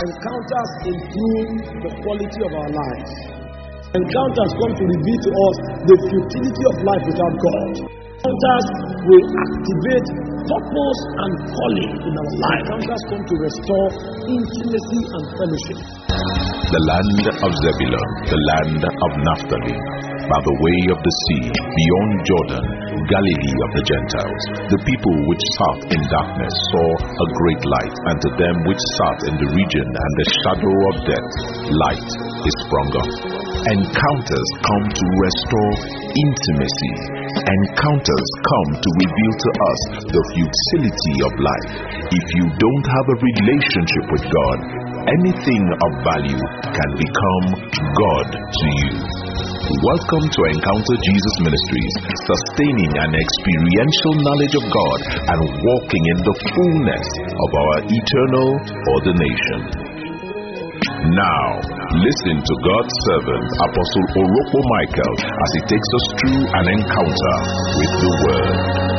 Encounters improve the quality of our lives. Encounters come to reveal to us the futility of life without God. Encounters will activate purpose and calling in our life. Encounters come to restore intimacy and fellowship. The land of Zebulun, the land of Naphtali, by the way of the sea, beyond Jordan, Galilee of the Gentiles. The people which sat in darkness saw a great light, and to them which sat in the region and the shadow of death, light is sprung up. Encounters come to restore intimacy. Encounters come to reveal to us the futility of life. If you don't have a relationship with God, anything of value can become God to you. Welcome to Encounter Jesus Ministries, sustaining an experiential knowledge of God and walking in the fullness of our eternal ordination. Now, listen to God's servant, Apostle Orokpo Michael, as he takes us through an encounter with the Word.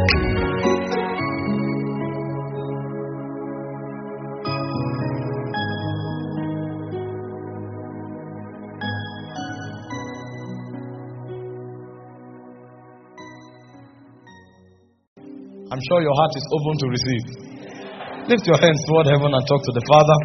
I'm sure your heart is open to receive. Lift your hands toward heaven and talk to the Father.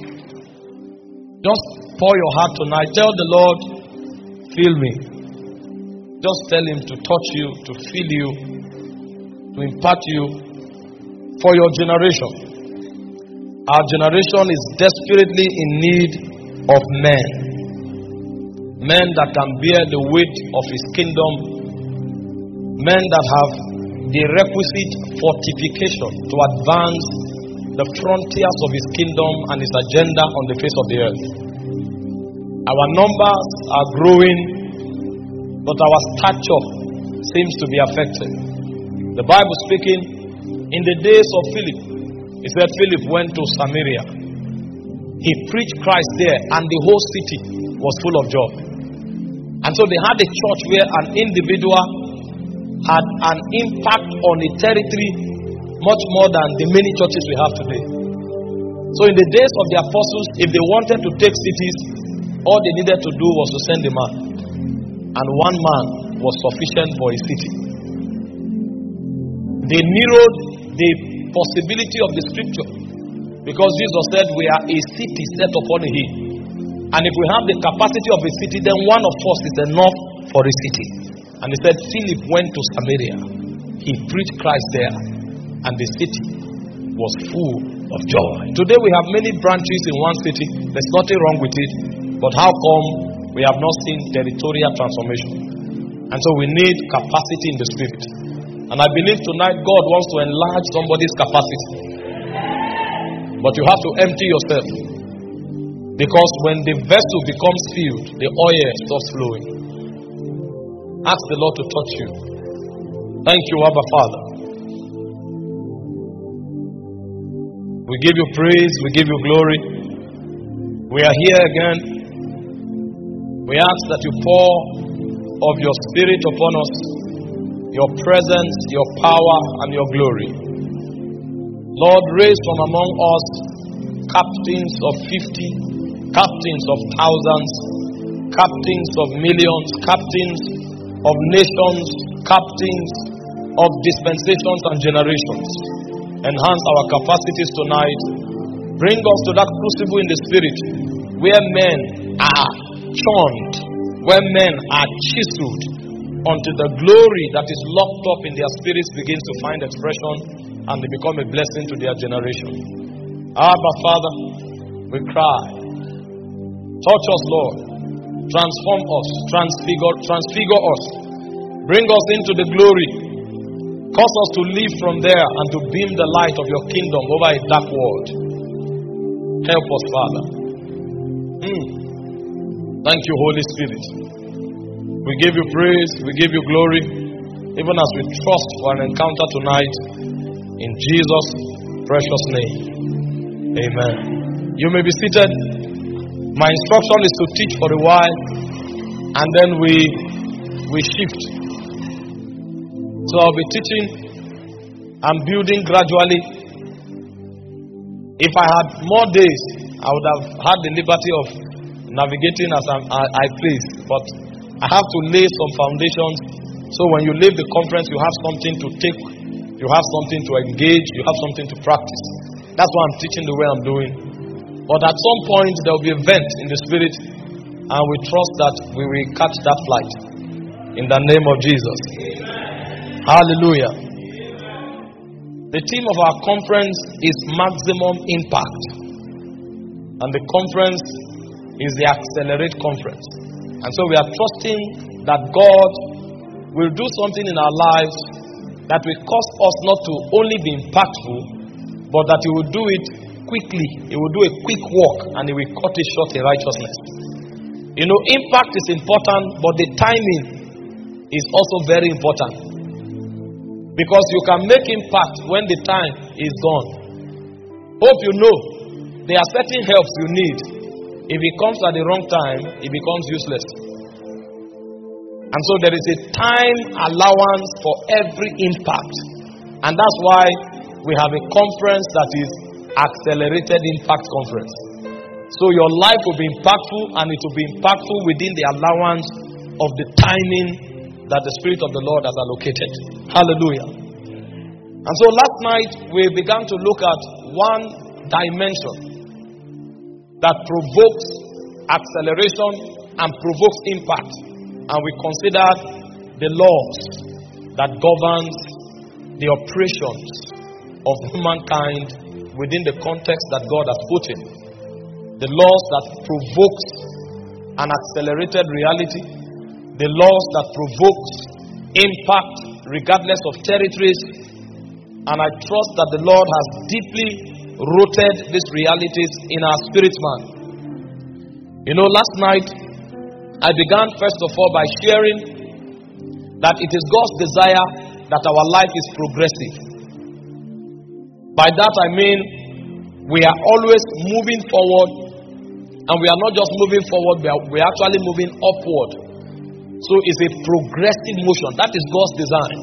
Just pour your heart tonight. Tell the Lord, fill me. Just tell Him to touch you, to fill you, to impart you for your generation. Our generation is desperately in need of men. Men that can bear the weight of His kingdom. Men that have the requisite fortification to advance the frontiers of His kingdom and His agenda on the face of the earth. Our numbers are growing, but our stature seems to be affected. The Bible speaking, in the days of Philip, it said Philip went to Samaria. He preached Christ there, and the whole city was full of joy. And so they had a church where an individual had an impact on a territory much more than the many churches we have today. So in the days of the apostles, if they wanted to take cities, all they needed to do was to send a man. And one man was sufficient for a city. They mirrored the possibility of the scripture, because Jesus said we are a city set upon a hill. And if we have the capacity of a city, then one of us is enough for a city. And he said Philip went to Samaria. He preached Christ there, and the city was full of joy. Today we have many branches in one city. There's nothing wrong with it. But how come we have not seen territorial transformation? And so we need capacity in the spirit. And I believe tonight God wants to enlarge somebody's capacity. But you have to empty yourself. Because when the vessel becomes filled, the oil stops flowing. Ask the Lord to touch you. Thank you, Abba Father. We give you praise, we give you glory. We are here again. We ask that you pour of your spirit upon us, your presence, your power, and your glory. Lord, raise from among us captains of 50, captains of thousands, captains of millions, captains of nations, captains of dispensations and generations. Enhance our capacities tonight. Bring us to that crucible in the spirit where men are churned, where men are chiseled, until the glory that is locked up in their spirits begins to find expression and they become a blessing to their generation. Abba Father, we cry. Touch us, Lord. Transform us, transfigure us. Bring us into the glory. Cause us to live from there and to beam the light of your kingdom over a dark world. Help us, Father. Thank you, Holy Spirit. We give you praise, we give you glory, even as we trust for an encounter tonight. In Jesus' precious name. Amen. You may be seated. My instruction is to teach for a while, and then we shift. So I'll be teaching and building gradually. If I had more days, I would have had the liberty of navigating as I please, but I have to lay some foundations. So when you leave the conference, you have something to take, you have something to engage, you have something to practice. That's why I'm teaching the way I'm doing. But at some point, there will be a vent in the spirit, and we trust that we will catch that flight in the name of Jesus. Amen. Hallelujah. Amen. The theme of our conference is maximum impact, and the conference is the Accelerate Conference. And so we are trusting that God will do something in our lives that will cause us not to only be impactful, but that He will do it quickly. He will do a quick walk, and He will cut it short in righteousness. You know, impact is important, but the timing is also very important. Because you can make impact when the time is gone. Hope you know there are certain helps you need. If it comes at the wrong time, it becomes useless. And so there is a time allowance for every impact. And that's why we have a conference that is Accelerated Impact Conference. So your life will be impactful, and it will be impactful within the allowance of the timing that the Spirit of the Lord has allocated. Hallelujah. And so last night we began to look at one dimension that provokes acceleration and provokes impact. And we considered the laws that governs the operations of humankind within the context that God has put in. The laws that provokes an accelerated reality. The laws that provokes impact regardless of territories. And I trust that the Lord has deeply rooted these realities in our spirit man. You know, last night I began first of all by sharing that it is God's desire that our life is progressive. By that I mean we are always moving forward, and we are not just moving forward, we are actually moving upward. So it's a progressive motion. That is God's design.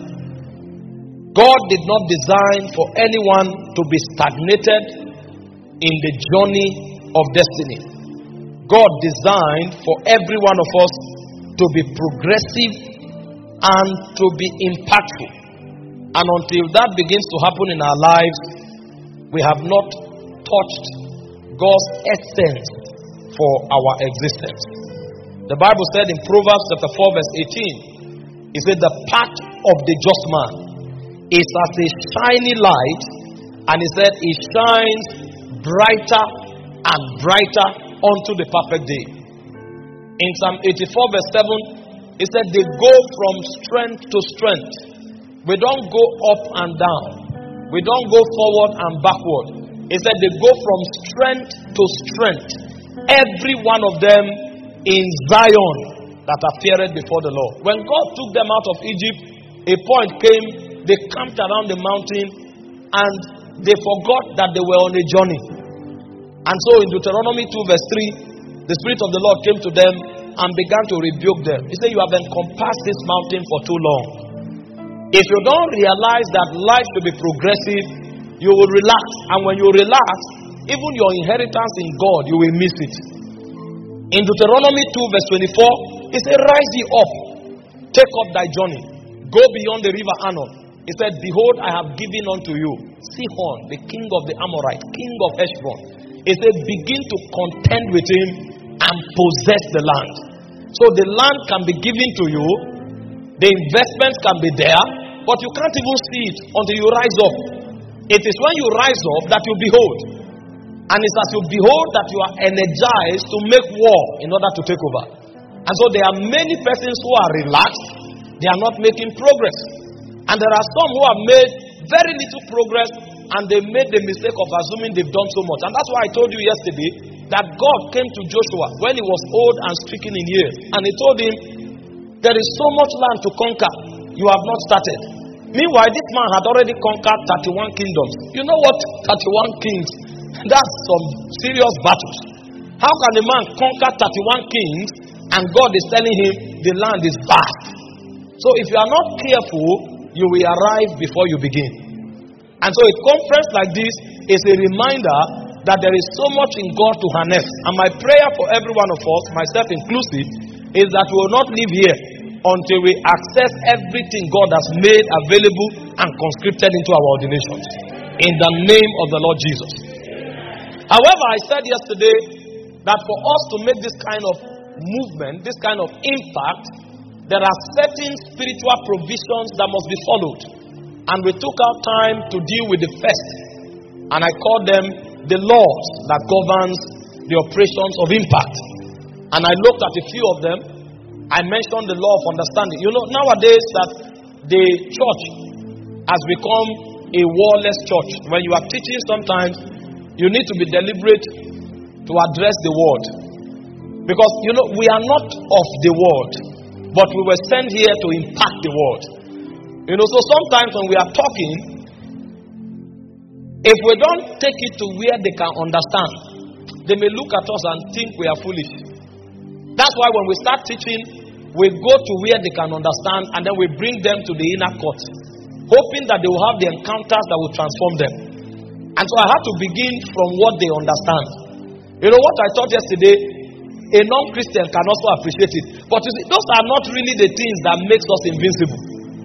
God did not design for anyone to be stagnated in the journey of destiny. God designed for every one of us to be progressive and to be impactful. And until that begins to happen in our lives, we have not touched God's essence for our existence. The Bible said in Proverbs chapter 4 verse 18, it said the path of the just man is as a shiny light, and he said it shines brighter and brighter unto the perfect day. In Psalm 84 verse 7, it said they go from strength to strength. We don't go up and down. We don't go forward and backward. It said they go from strength to strength. Every one of them in Zion that appeared before the Lord. When God took them out of Egypt, a point came, they camped around the mountain and they forgot that they were on a journey. And so in Deuteronomy 2 verse 3, the Spirit of the Lord came to them and began to rebuke them. He said, you have encompassed this mountain for too long. If you don't realize that life should be progressive, you will relax. And when you relax, even your inheritance in God, you will miss it. In Deuteronomy 2 verse 24, he said, rise ye up, take up thy journey, go beyond the river Arnon. He said, behold, I have given unto you Sihon, the king of the Amorites, king of Heshbon. He said, begin to contend with him and possess the land. So the land can be given to you, the investments can be there, but you can't even see it until you rise up. It is when you rise up that you behold. And it's as you behold that you are energized to make war in order to take over. And so there are many persons who are relaxed, they are not making progress. And there are some who have made very little progress, and they made the mistake of assuming they've done so much. And that's why I told you yesterday that God came to Joshua when he was old and stricken in years. And he told him, there is so much land to conquer, you have not started. Meanwhile, this man had already conquered 31 kingdoms. You know what? 31 kings. That's some serious battles. How can a man conquer 31 kings and God is telling him the land is vast? So if you are not careful, you will arrive before you begin. And so a conference like this is a reminder that there is so much in God to harness. And my prayer for every one of us, myself inclusive, is that we will not live here until we access everything God has made available and conscripted into our ordinations. In the name of the Lord Jesus. However, I said yesterday that for us to make this kind of movement, this kind of impact, there are certain spiritual provisions that must be followed. And we took our time to deal with the first. And I call them the laws that governs the operations of impact. And I looked at a few of them. I mentioned the law of understanding. You know, nowadays that the church has become a warless church. When you are teaching, sometimes you need to be deliberate to address the word. Because, you know, we are not of the world, but we were sent here to impact the word. You know, so sometimes when we are talking, if we don't take it to where they can understand, they may look at us and think we are foolish. That's why when we start teaching, we go to where they can understand, and then we bring them to the inner court, hoping that they will have the encounters that will transform them. And so I have to begin from what they understand. You know what I taught yesterday? A non-Christian can also appreciate it. But you see, those are not really the things that makes us invincible.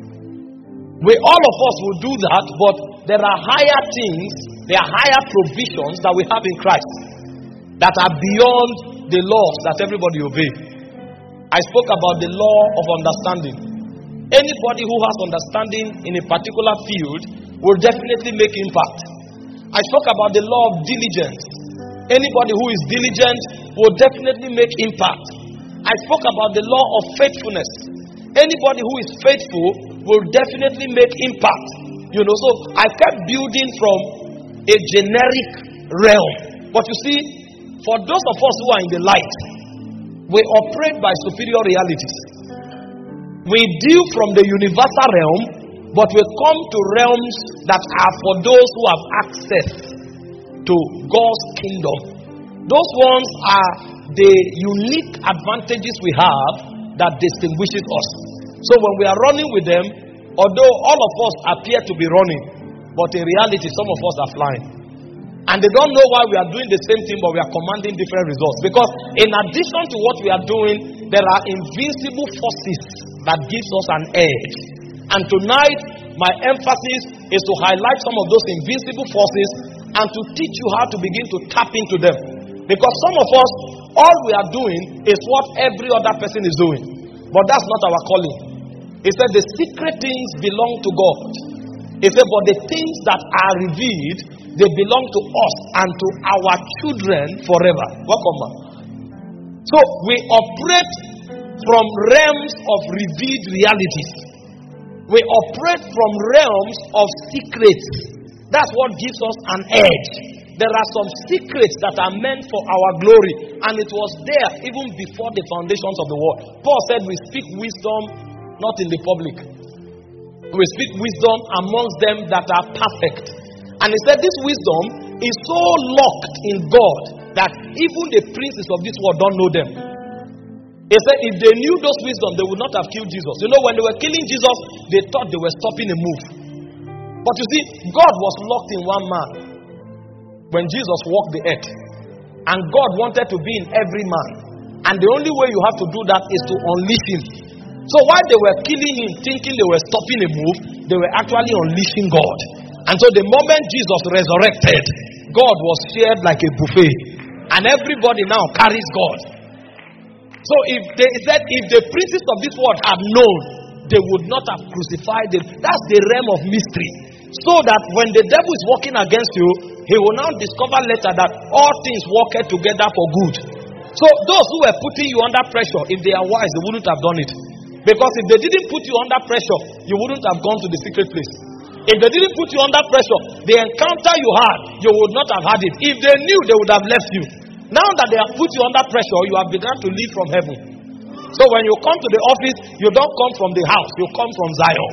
All of us will do that, but there are higher things, there are higher provisions that we have in Christ that are beyond the laws that everybody obeys. I spoke about the law of understanding. Anybody who has understanding in a particular field will definitely make impact. I spoke about the law of diligence. Anybody who is diligent will definitely make impact. I spoke about the law of faithfulness. Anybody who is faithful will definitely make impact. You know, so I kept building from a generic realm. But you see, for those of us who are in the light, we operate by superior realities. We deal from the universal realm, but we come to realms that are for those who have access to God's kingdom. Those ones are the unique advantages we have that distinguishes us. So when we are running with them, although all of us appear to be running, but in reality some of us are flying. And they don't know why we are doing the same thing, but we are commanding different results. Because in addition to what we are doing, there are invincible forces that gives us an edge. And tonight, my emphasis is to highlight some of those invincible forces and to teach you how to begin to tap into them. Because some of us, all we are doing is what every other person is doing. But that's not our calling. He said the secret things belong to God. He said, but the things that are revealed, they belong to us and to our children forever. Welcome, man. So we operate from realms of revealed realities. We operate from realms of secrets. That's what gives us an edge. There are some secrets that are meant for our glory, and it was there even before the foundations of the world. Paul said we speak wisdom not in the public. We speak wisdom amongst them that are perfect. And he said this wisdom is so locked in God that even the princes of this world don't know them. He said if they knew those wisdom, they would not have killed Jesus. You know, when they were killing Jesus, they thought they were stopping a move. But you see, God was locked in one man when Jesus walked the earth. And God wanted to be in every man. And the only way you have to do that is to unleash him. So while they were killing him, thinking they were stopping a move, they were actually unleashing God. And so the moment Jesus resurrected, God was shared like a buffet. And everybody now carries God. So if the princes of this world had known, they would not have crucified him. That's the realm of mystery. So that when the devil is working against you, he will now discover later that all things work together for good. So those who were putting you under pressure, if they are wise, they wouldn't have done it. Because if they didn't put you under pressure, you wouldn't have gone to the secret place. If they didn't put you under pressure, the encounter you had, you would not have had it. If they knew, they would have left you. Now that they have put you under pressure, you have begun to live from heaven. So when you come to the office, you don't come from the house, you come from Zion.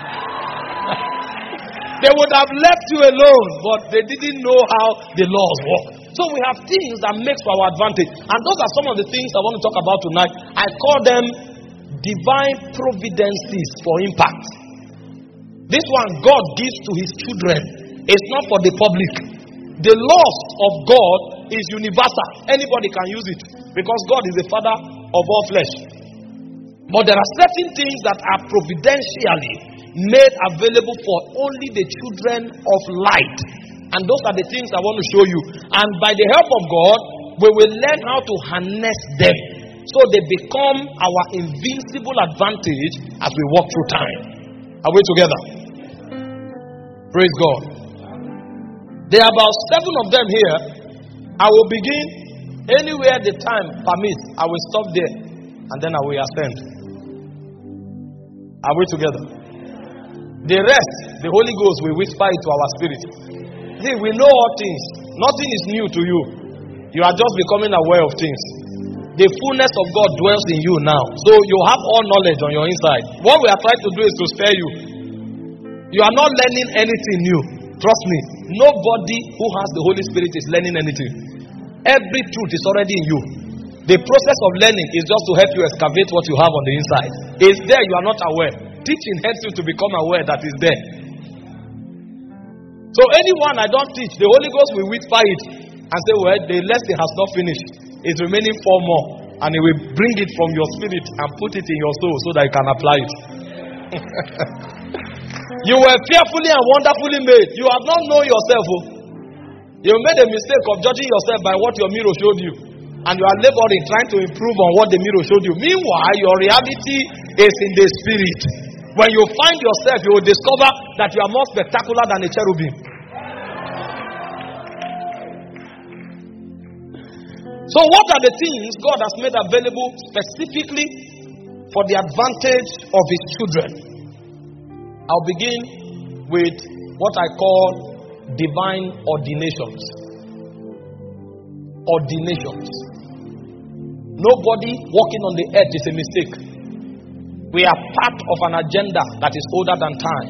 They would have left you alone, but they didn't know how the laws work. So we have things that make for our advantage. And those are some of the things I want to talk about tonight. I call them divine providences for impact. This one God gives to his children. It's not for the public. The laws of God is universal. Anybody can use it because God is the Father of all flesh. But there are certain things that are providentially made available for only the children of light. And those are the things I want to show you. And by the help of God, we will learn how to harness them so they become our invincible advantage as we walk through time. Are we together? Praise God. There are about 7 of them here. I will begin anywhere the time permits. I will stop there and then I will ascend. Are we together? The rest, the Holy Ghost will whisper it to our spirit. See, we know all things. Nothing is new to you. You are just becoming aware of things. The fullness of God dwells in you now. So you have all knowledge on your inside. What we are trying to do is to spare you. You are not learning anything new. Trust me. Nobody who has the Holy Spirit is learning anything. Every truth is already in you. The process of learning is just to help you excavate what you have on the inside. It's there, you are not aware. Teaching helps you to become aware that it's there. So anyone I don't teach, the Holy Ghost will whisper it and say, well, the lesson has not finished. It's remaining 4 more. And He will bring it from your spirit and put it in your soul so that you can apply it. You were fearfully and wonderfully made. You have not known yourself. You made a mistake of judging yourself by what your mirror showed you. And you are laboring, trying to improve on what the mirror showed you. Meanwhile, your reality is in the spirit. When you find yourself, you will discover that you are more spectacular than a cherubim. So what are the things God has made available specifically for the advantage of His children? I'll begin with what I call divine ordinations. Ordinations. Nobody walking on the earth is a mistake. We are part of an agenda that is older than time.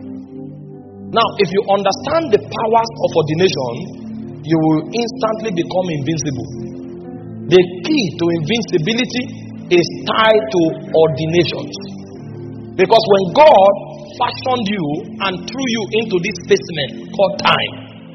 Now, if you understand the powers of ordination, you will instantly become invincible. The key to invincibility is tied to ordinations. Because when God fashioned you and threw you into this specimen called time,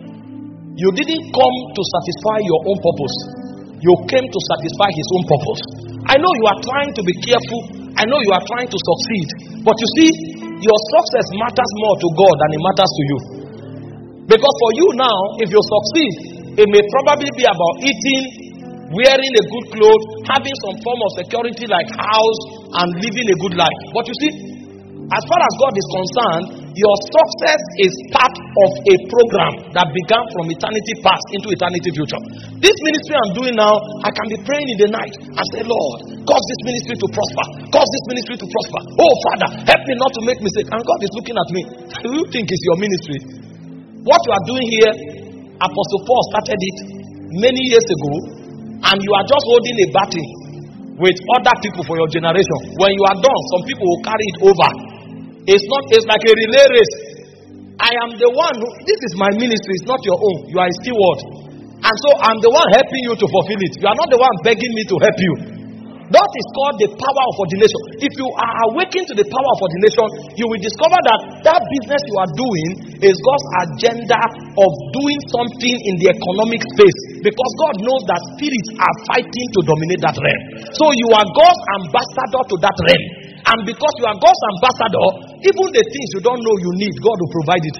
you didn't come to satisfy your own purpose. You came to satisfy His own purpose. I know you are trying to be careful. I know you are trying to succeed. But you see, your success matters more to God than it matters to you. Because for you now, if you succeed, it may probably be about eating, wearing a good clothes, having some form of security like house, and living a good life. But you see, as far as God is concerned, your success is part of a program that began from eternity past into eternity future. This ministry I'm doing now, I can be praying in the night and say, Lord, cause this ministry to prosper. Cause this ministry to prosper. Oh, Father, help me not to make mistakes. And God is looking at me. Do you think it's your ministry? What you are doing here, Apostle Paul started it many years ago, and you are just holding a baton with other people for your generation. When you are done, some people will carry it over. It's like a relay race. I am the one who, this is my ministry, it's not your own. You are a steward. And so I'm the one helping you to fulfill it. You are not the one begging me to help you. That is called the power of ordination. If you are awakened to the power of ordination, you will discover that business you are doing is God's agenda of doing something in the economic space. Because God knows that spirits are fighting to dominate that realm. So you are God's ambassador to that realm. And because you are God's ambassador, even the things you don't know you need, God will provide it.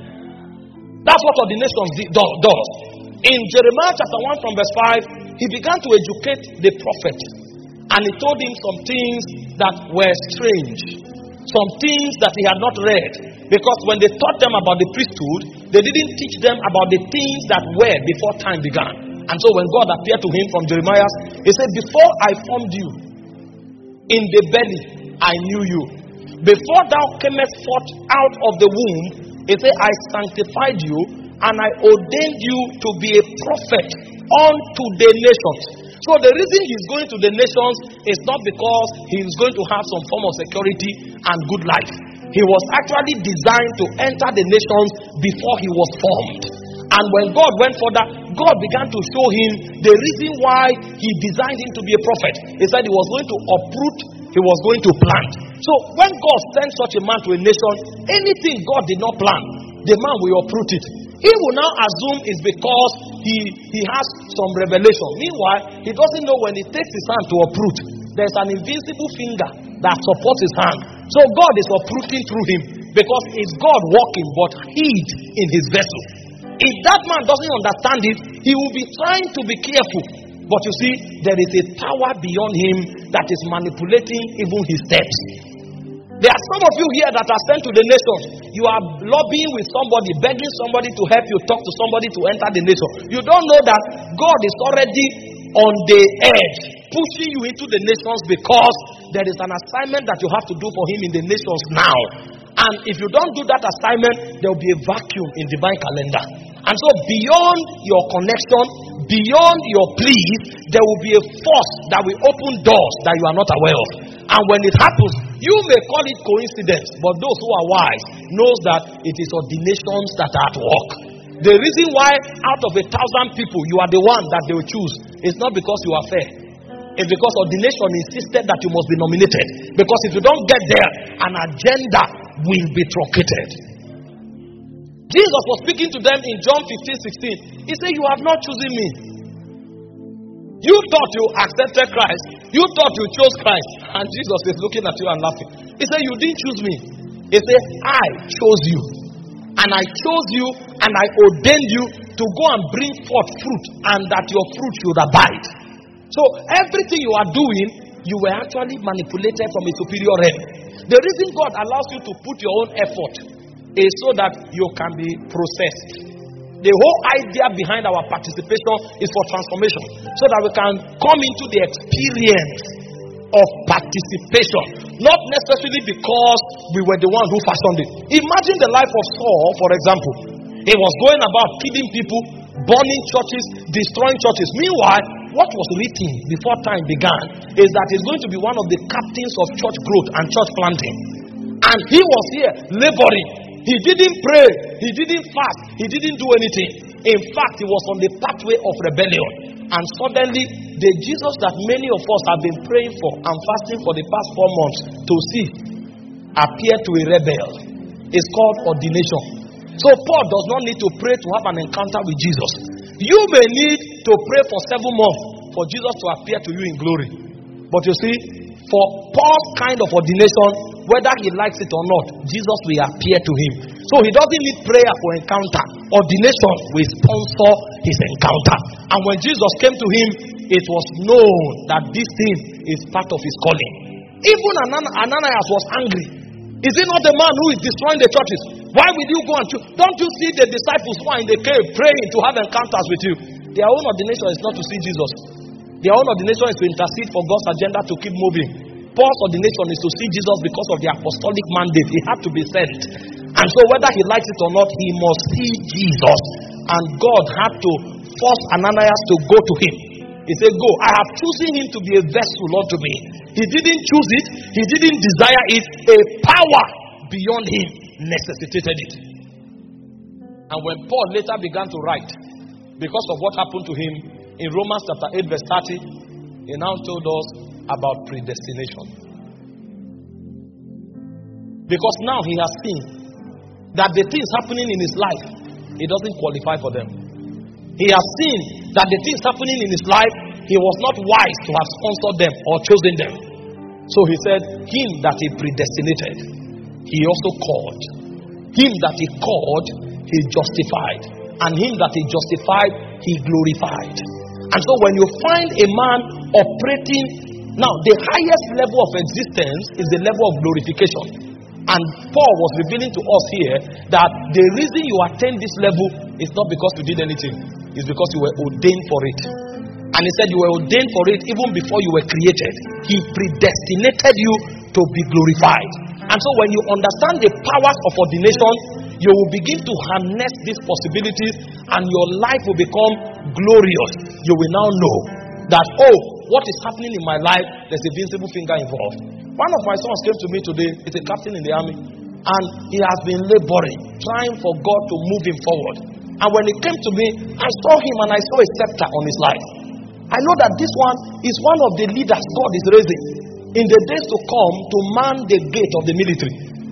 That's what ordination does. In Jeremiah chapter 1 from verse 5, he began to educate the prophet. And he told him some things that were strange. Some things that he had not read. Because when they taught them about the priesthood, they didn't teach them about the things that were before time began. And so when God appeared to him from Jeremiah, he said, before I formed you in the belly, I knew you. Before thou camest forth out of the womb, he said, I sanctified you and I ordained you to be a prophet unto the nations. So the reason he's going to the nations is not because he's going to have some form of security and good life. He was actually designed to enter the nations before he was formed. And when God went further, God began to show him the reason why he designed him to be a prophet. He said he was going to uproot, he was going to plant. So when God sends such a man to a nation, anything God did not plant, the man will uproot it. He will now assume it's because he has some revelation. Meanwhile, he doesn't know when he takes his hand to uproot, there's an invisible finger that supports his hand. So God is uprooting through him because it's God working but hid in his vessel. If that man doesn't understand it, he will be trying to be careful. But you see, there is a power beyond him that is manipulating even his steps. There are some of you here that are sent to the nations. You are lobbying with somebody, begging somebody to help you talk to somebody to enter the nation. You don't know that God is already on the edge, pushing you into the nations because there is an assignment that you have to do for him in the nations now. And if you don't do that assignment, there will be a vacuum in divine calendar. And so beyond your connection, beyond your pleas, there will be a force that will open doors that you are not aware of. And when it happens, you may call it coincidence, but those who are wise knows that it is ordinations that are at work. The reason why out of 1,000 people you are the one that they will choose is not because you are fair. It's because ordination insisted that you must be nominated. Because if you don't get there, an agenda will be truncated. Jesus was speaking to them in John 15:16. He said, you have not chosen me. You thought you accepted Christ. You thought you chose Christ. And Jesus is looking at you and laughing. He said, you didn't choose me. He said, I chose you. And I chose you and I ordained you to go and bring forth fruit, and that your fruit should abide. So everything you are doing, you were actually manipulated from a superior realm. The reason God allows you to put your own effort is so that you can be processed. The whole idea behind our participation is for transformation, so that we can come into the experience of participation, not necessarily because we were the one who fashioned it. Imagine the life of Saul, for example. He was going about killing people, burning churches, destroying churches. Meanwhile, what was written before time began is that he's going to be one of the captains of church growth and church planting. And he was here laboring. He didn't pray, he didn't fast, he didn't do anything. In fact, he was on the pathway of rebellion. And suddenly, the Jesus that many of us have been praying for and fasting for the past 4 months to see appear to a rebel. It's called ordination. So Paul does not need to pray to have an encounter with Jesus. You may need to pray for 7 months for Jesus to appear to you in glory. But you see, for Paul's kind of ordination, whether he likes it or not, Jesus will appear to him. So he doesn't need prayer for encounter. Ordination will sponsor his encounter. And when Jesus came to him, it was known that this thing is part of his calling. Even Ananias was angry. Is it not the man who is destroying the churches? Why will you go and choose? Don't you see the disciples who are in the cave praying to have encounters with you? Their own ordination is not to see Jesus. Their own ordination is to intercede for God's agenda to keep moving. Paul's ordination is to see Jesus because of the apostolic mandate. He had to be sent. And so whether he likes it or not, he must see Jesus. And God had to force Ananias to go to him. He said, go. I have chosen him to be a vessel unto me. He didn't choose it. He didn't desire it. A power beyond him necessitated it. And when Paul later began to write, because of what happened to him in Romans chapter 8 verse 30, he now told us about predestination. Because now he has seen that the things happening in his life, he doesn't qualify for them. He has seen that the things happening in his life, he was not wise to have sponsored them or chosen them. So he said, him that he predestinated, he also called. Him that he called, he justified. And him that he justified, he glorified. And so when you find a man operating, now the highest level of existence is the level of glorification. And Paul was revealing to us here that the reason you attain this level is not because you did anything. It's because you were ordained for it. And he said you were ordained for it even before you were created. He predestinated you to be glorified. And so when you understand the powers of ordination, you will begin to harness these possibilities and your life will become glorious. You will now know that, oh, what is happening in my life, there's a visible finger involved. One of my sons came to me today. He's a captain in the army. And he has been laboring, trying for God to move him forward. And when he came to me, I saw him and I saw a scepter on his life. I know that this one is one of the leaders God is raising in the days to come to man the gate of the military.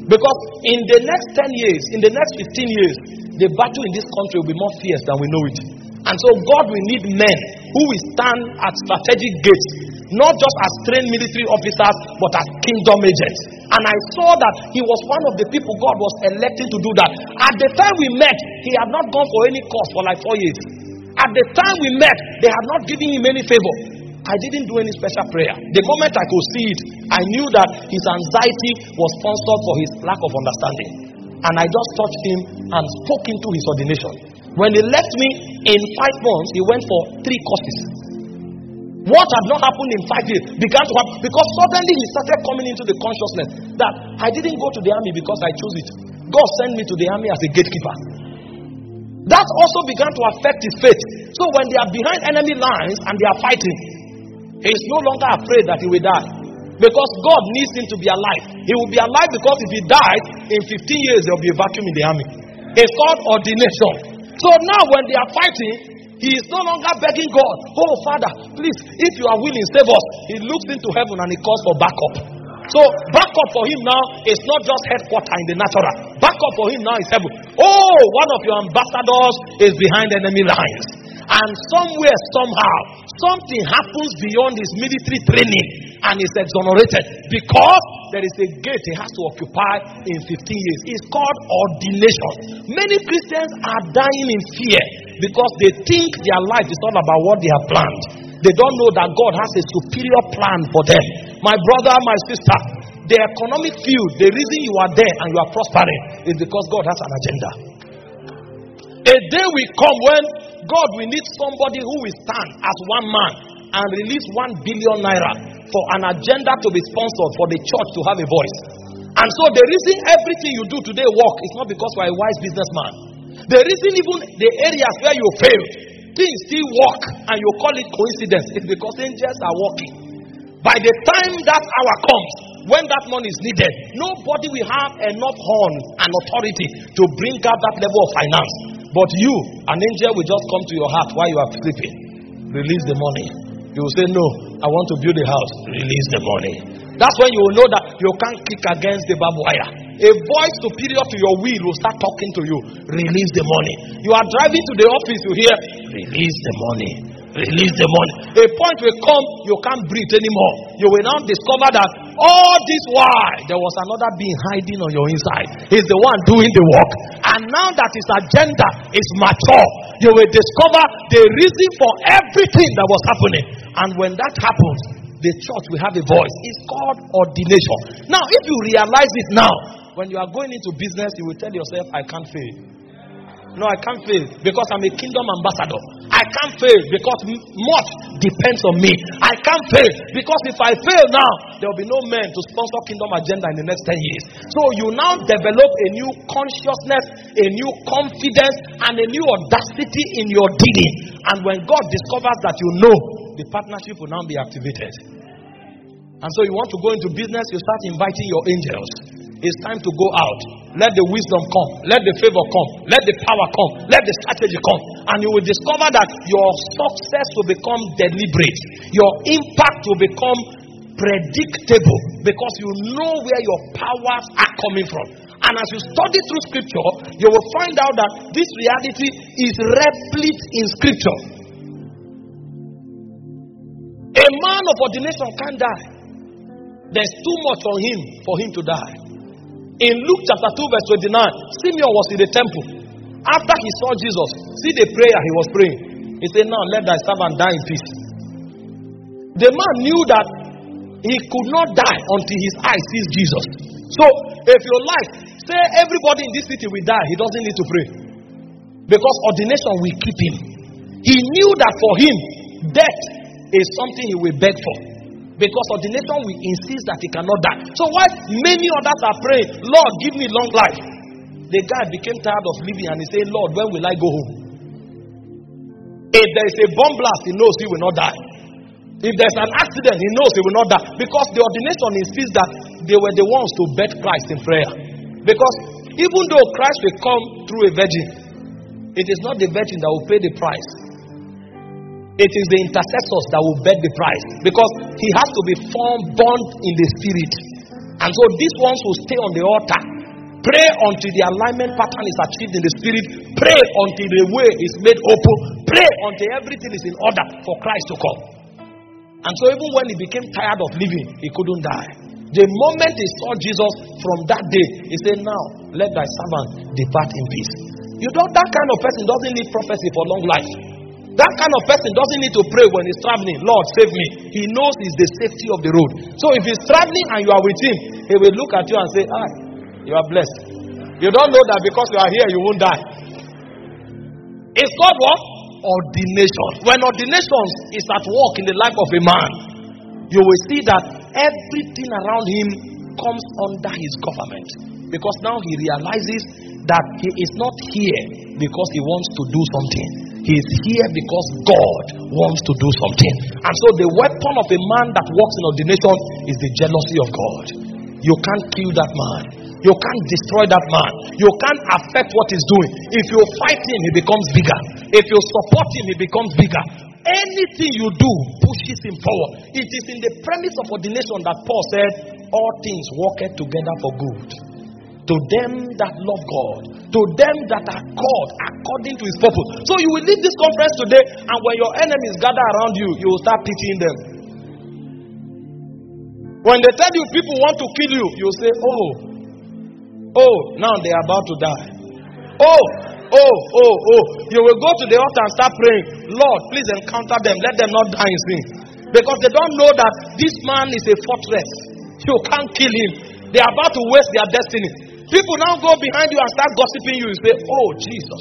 Because in the next 10 years, in the next 15 years, the battle in this country will be more fierce than we know it. And so God will need men who will stand at strategic gates, not just as trained military officers, but as kingdom agents. And I saw that he was one of the people God was electing to do that. At the time we met, he had not gone for any course for like 4 years. At the time we met, they had not given him any favor. I didn't do any special prayer. The moment I could see it, I knew that his anxiety was sponsored for his lack of understanding. And I just touched him and spoke into his ordination. When he left me, in 5 months, he went for 3 courses. What had not happened in 5 years began to happen, because suddenly he started coming into the consciousness that I didn't go to the army because I chose it. God sent me to the army as a gatekeeper. That also began to affect his faith. So when they are behind enemy lines and they are fighting, he is no longer afraid that he will die. Because God needs him to be alive. He will be alive because if he dies, in 15 years there will be a vacuum in the army. It's called ordination. So now when they are fighting, he is no longer begging God, oh Father, please, if you are willing, save us. He looks into heaven and he calls for backup. So backup for him now is not just headquarters in the natural. Backup for him now is heaven. Oh, one of your ambassadors is behind enemy lines. And somewhere, somehow, something happens beyond his military training and is exonerated because there is a gate he has to occupy in 15 years. It's called ordination. Many Christians are dying in fear because they think their life is all about what they have planned. They don't know that God has a superior plan for them. My brother, my sister, the economic field, the reason you are there and you are prospering is because God has an agenda. A day will come when God will need somebody who will stand as one man and release 1 billion naira for an agenda to be sponsored for the church to have a voice. And so the reason everything you do today work is not because you are a wise businessman. The reason even the areas where you failed, things still work and you call it coincidence, is because angels are working. By the time that hour comes, when that money is needed, nobody will have enough horn and authority to bring out that level of finance. But you, an angel will just come to your heart while you are sleeping. Release the money. You will say, no, I want to build a house. Release the money. That's when you will know that you can't kick against the barbed wire. A voice superior to your will will start talking to you. Release the money. You are driving to the office, you hear, release the money. Release the money. A point will come, you can't breathe anymore. You will now discover that all this while, there was another being hiding on your inside. He's the one doing the work. And now that his agenda is mature, you will discover the reason for everything that was happening. And when that happens, the church will have a voice. It's called ordination. Now, if you realize it now, when you are going into business, you will tell yourself, I can't fail. No, I can't fail because I'm a kingdom ambassador. I can't fail because much depends on me. I can't fail because if I fail now, there will be no man to sponsor kingdom agenda in the next 10 years. So you now develop a new consciousness, a new confidence, and a new audacity in your dealing. And when God discovers that you know, the partnership will now be activated. And so you want to go into business, you start inviting your angels. It's time to go out. Let the wisdom come. Let the favor come. Let the power come. Let the strategy come. And you will discover that your success will become deliberate. Your impact will become predictable because you know where your powers are coming from. And as you study through scripture, you will find out that this reality is replete in scripture. A man of ordination can't die. There's too much on him for him to die. In Luke chapter 2 verse 29, Simeon was in the temple. After he saw Jesus, see the prayer he was praying. He said, now let thy servant die in peace. The man knew that he could not die until his eyes sees Jesus. So, if you like, say everybody in this city will die, he doesn't need to pray. Because ordination will keep him. He knew that for him, death is something he will beg for. Because ordination will insist that he cannot die. So while many others are praying, Lord, give me long life, the guy became tired of living and he said, Lord, when will I go home? If there is a bomb blast, he knows he will not die. If there's an accident, he knows he will not die. Because the ordination insists that they were the ones to bet Christ in prayer. Because even though Christ will come through a virgin, it is not the virgin that will pay the price. It is the intercessors that will beg the price. Because he has to be born in the spirit. And so these ones will stay on the altar Pray until the alignment pattern is achieved in the spirit. Pray until the way is made open. Pray until everything is in order for Christ to come. And so even when he became tired of living, he couldn't die. The moment he saw Jesus, from that day, he said, now, let thy servant depart in peace. You know, that kind of person doesn't need prophecy for long life. That kind of person doesn't need to pray when he's traveling, Lord, save me. He knows it's the safety of the road. So if he's traveling and you are with him, he will look at you and say, you are blessed. You don't know that because you are here, you won't die. It's called what? Ordination. When ordination is at work in the life of a man, you will see that everything around him comes under his government. Because now he realizes that he is not here because he wants to do something. He is here because God wants to do something. And so the weapon of a man that walks in ordination is the jealousy of God. You can't kill that man. You can't destroy that man. You can't affect what he's doing. If you fight him, he becomes bigger. If you support him, he becomes bigger. Anything you do pushes him forward. It is in the premise of ordination that Paul said, all things work together for good. To them that love God, to them that are called according to his purpose. So you will leave this conference today, and when your enemies gather around you, you will start pitying them. When they tell you people want to kill you, you will say, oh, now they are about to die. Oh. You will go to the altar and start praying, Lord, please encounter them. Let them not die in sin. Because they don't know that this man is a fortress. You can't kill him. They are about to waste their destiny. People now go behind you and start gossiping you. You say, oh, Jesus.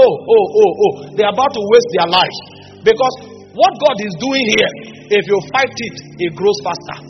Oh. They are about to waste their lives. Because what God is doing here, if you fight it, it grows faster.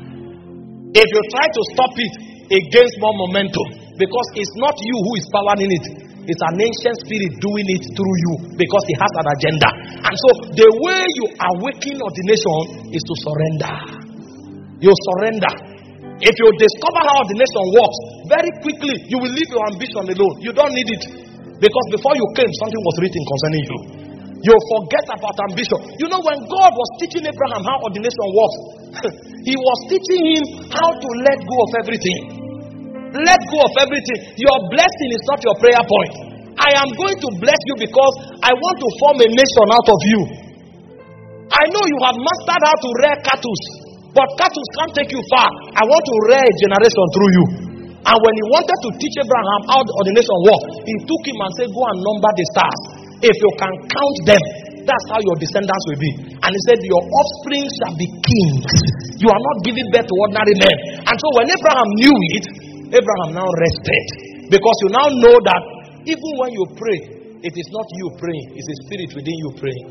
If you try to stop it, it gains more momentum. Because it's not you who is powering it. It's an ancient spirit doing it through you because it has an agenda. And so the way you awaken ordination is to surrender. You surrender. If you discover how ordination works, very quickly you will leave your ambition alone. You don't need it. Because before you came, something was written concerning you. You forget about ambition. You know, when God was teaching Abraham how ordination works, he was teaching him how to let go of everything. Let go of everything. Your blessing is not your prayer point. I am going to bless you because I want to form a nation out of you. I know you have mastered how to rear cattle, but cattle can't take you far. I want to rear a generation through you. And when he wanted to teach Abraham how the ordination works, he took him and said, go and number the stars. If you can count them, that's how your descendants will be. And he said, your offspring shall be kings. You are not giving birth to ordinary men. And so when Abraham knew it, Abraham now rested. Because you now know that even when you pray, it is not you praying, it's a spirit within you praying.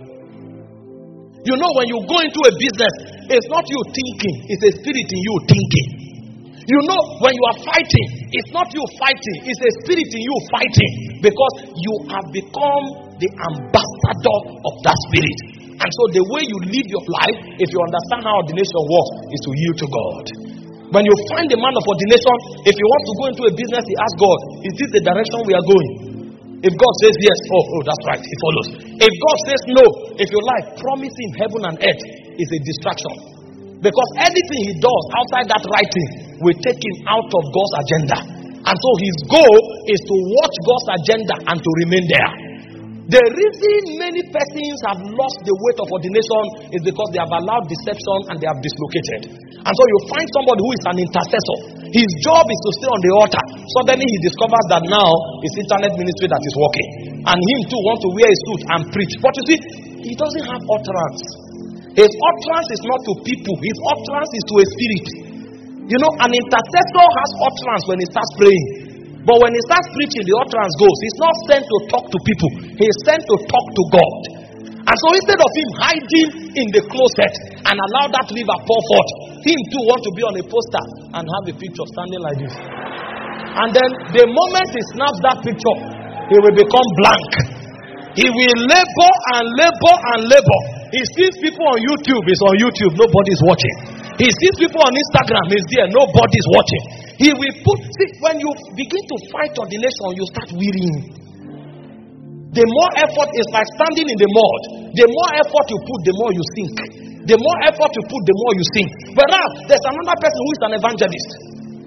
You know, when you go into a business, it's not you thinking, it's a spirit in you thinking. You know, when you are fighting, it's not you fighting, it's a spirit in you fighting. Because you have become the ambassador of that spirit. And so the way you live your life, if you understand how ordination works, is to yield to God. When you find a man of ordination, if you want to go into a business, he asks God, is this the direction we are going? If God says yes, that's right, he follows. If God says no, if you like, promise him heaven and earth is a distraction. Because anything he does outside that writing will take him out of God's agenda. And so his goal is to watch God's agenda and to remain there. The reason many persons have lost the weight of ordination is because they have allowed deception and they have dislocated. And so you find somebody who is an intercessor. His job is to stay on the altar. Suddenly he discovers that now it's internet ministry that is working. And him too wants to wear a suit and preach. But you see, he doesn't have utterance. His utterance is not to people. His utterance is to a spirit. You know, an intercessor has utterance when he starts praying. But when he starts preaching, the utterance goes. He's not sent to talk to people. He is sent to talk to God. And so instead of him hiding in the closet and allow that river pour forth, him too want to be on a poster and have a picture standing like this. And then the moment he snaps that picture, he will become blank. He will labor and labor and labor. He sees people on YouTube, he's on YouTube, nobody's watching. He sees people on Instagram, he's there, nobody's watching. He will put, see, when you begin to fight ordination, you start wearying. The more effort is like standing in the mud. The more effort you put, the more you sink. The more effort you put, the more you sink. Whereas there's another person who is an evangelist.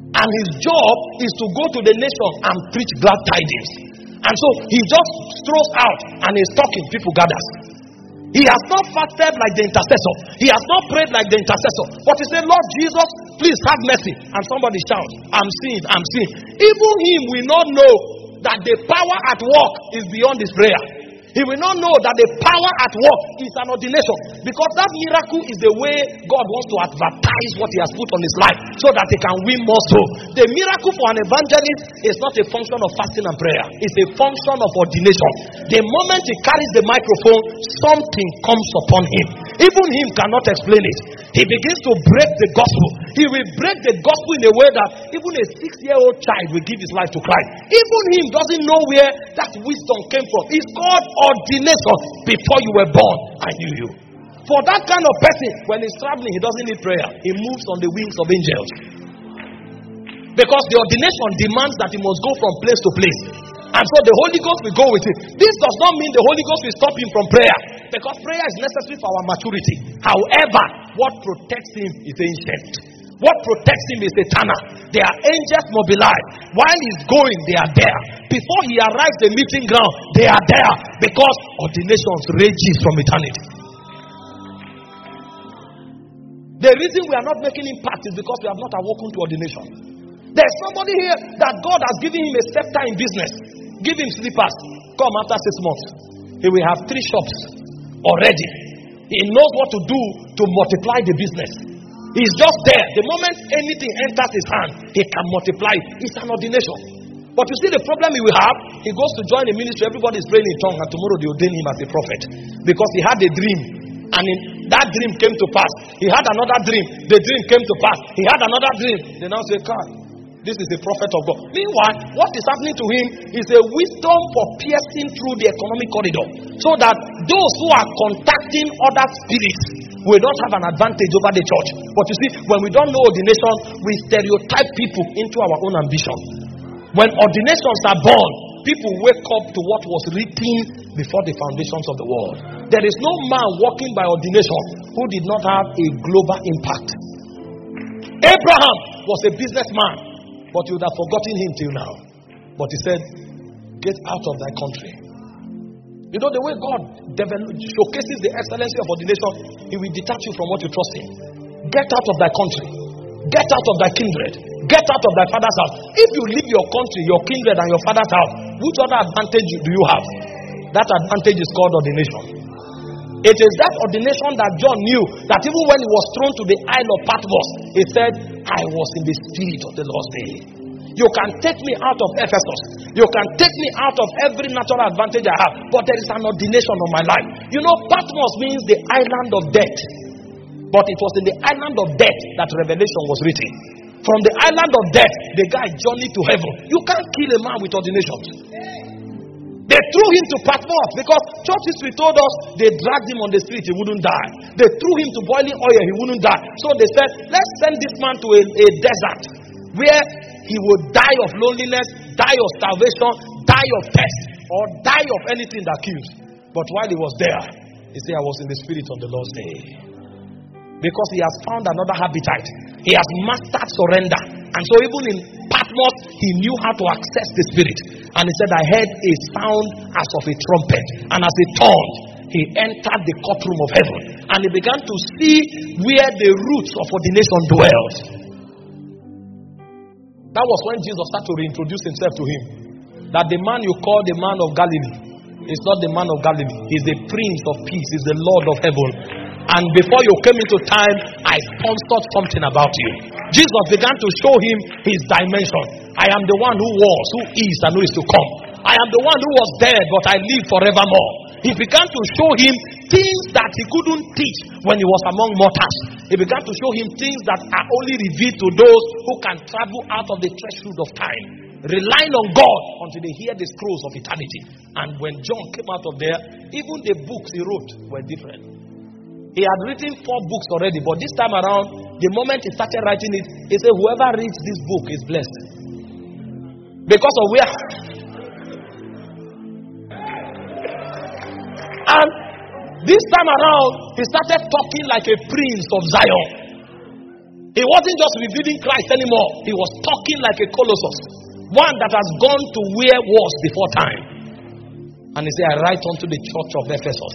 And his job is to go to the nation and preach glad tidings. And so he just throws out and he's talking, people gather. He has not fasted like the intercessor. He has not prayed like the intercessor. But he said, Lord Jesus, please have mercy. And somebody shouts, I'm seeing, I'm seeing. Even him will not know that the power at work is beyond his prayer. He will not know that the power at work is an ordination. Because that miracle is the way God wants to advertise what he has put on his life, so that he can win more souls. The miracle for an evangelist is not a function of fasting and prayer. It's a function of ordination. The moment he carries the microphone, something comes upon him. Even him cannot explain it. He begins to break the gospel. He will break the gospel in a way that even a 6-year-old child will give his life to Christ. Even him doesn't know where that wisdom came from. It's called ordination. Before you were born, I knew you. For that kind of person, when he's traveling, he doesn't need prayer. He moves on the wings of angels. Because the ordination demands that he must go from place to place. And so the Holy Ghost will go with him. This does not mean the Holy Ghost will stop him from prayer, because prayer is necessary for our maturity. However, what protects him is ancient. What protects him is eternal. There are angels mobilized. While he's going, they are there. Before he arrives the meeting ground, they are there. Because ordinations rages from eternity. The reason we are not making impact is because we have not awoken to ordination. There's somebody here that God has given him a scepter in business. Give him slippers. Come after 6 months. He will have 3 shops already. He knows what to do to multiply the business. He's just there. The moment anything enters his hand, he can multiply it. It's an ordination. But you see the problem he will have? He goes to join the ministry, everybody is praying in tongues, and tomorrow they ordain him as a prophet. Because he had a dream. And that dream came to pass. He had another dream. The dream came to pass. He had another dream. They now say, God, this is the prophet of God. Meanwhile, what is happening to him is a wisdom for piercing through the economic corridor, so that those who are contacting other spirits will not have an advantage over the church. But you see, when we don't know ordination, we stereotype people into our own ambition. When ordinations are born, people wake up to what was written before the foundations of the world. There is no man walking by ordination who did not have a global impact. Abraham was a businessman, but you would have forgotten him till now. But he said, get out of thy country. You know, the way God showcases the excellency of ordination, he will detach you from what you trust in. Get out of thy country. Get out of thy kindred. Get out of thy father's house. If you leave your country, your kindred, and your father's house, which other advantage do you have? That advantage is called ordination. It is that ordination that John knew, that even when he was thrown to the Isle of Patmos, he said, I was in the spirit of the Lord's day. You can take me out of Ephesus. You can take me out of every natural advantage I have, but there is an ordination on my life. You know, Patmos means the island of death. But it was in the island of death that Revelation was written. From the island of death, the guy journeyed to heaven. You can't kill a man with ordinations. They threw him to Patmos because church history told us they dragged him on the street, he wouldn't die. They threw him to boiling oil, he wouldn't die. So they said, let's send this man to a desert where he would die of loneliness, die of starvation, die of thirst, or die of anything that kills. But while he was there, he said, I was in the spirit on the Lord's day. Because he has found another habitat. He has mastered surrender. And so even in Patmos, he knew how to access the spirit. And he said, I heard a sound as of a trumpet. And as he turned, he entered the courtroom of heaven. And he began to see where the roots of ordination dwelt. That was when Jesus started to reintroduce himself to him. That the man you call the man of Galilee is not the man of Galilee. He's the Prince of Peace. He's the Lord of heaven. And before you came into time, I sponsored something about you. Jesus began to show him his dimension. I am the one who was, who is, and who is to come. I am the one who was dead, but I live forevermore. He began to show him things that he couldn't teach when he was among mortals. He began to show him things that are only revealed to those who can travel out of the threshold of time, relying on God until they hear the scrolls of eternity. And when John came out of there, even the books he wrote were different. He had written 4 books already, but this time around, the moment he started writing it, he said, whoever reads this book is blessed. Because of where... And this time around, he started talking like a prince of Zion. He wasn't just revealing Christ anymore. He was talking like a colossus, one that has gone to where was before time. And he said, I write unto the church of Ephesus.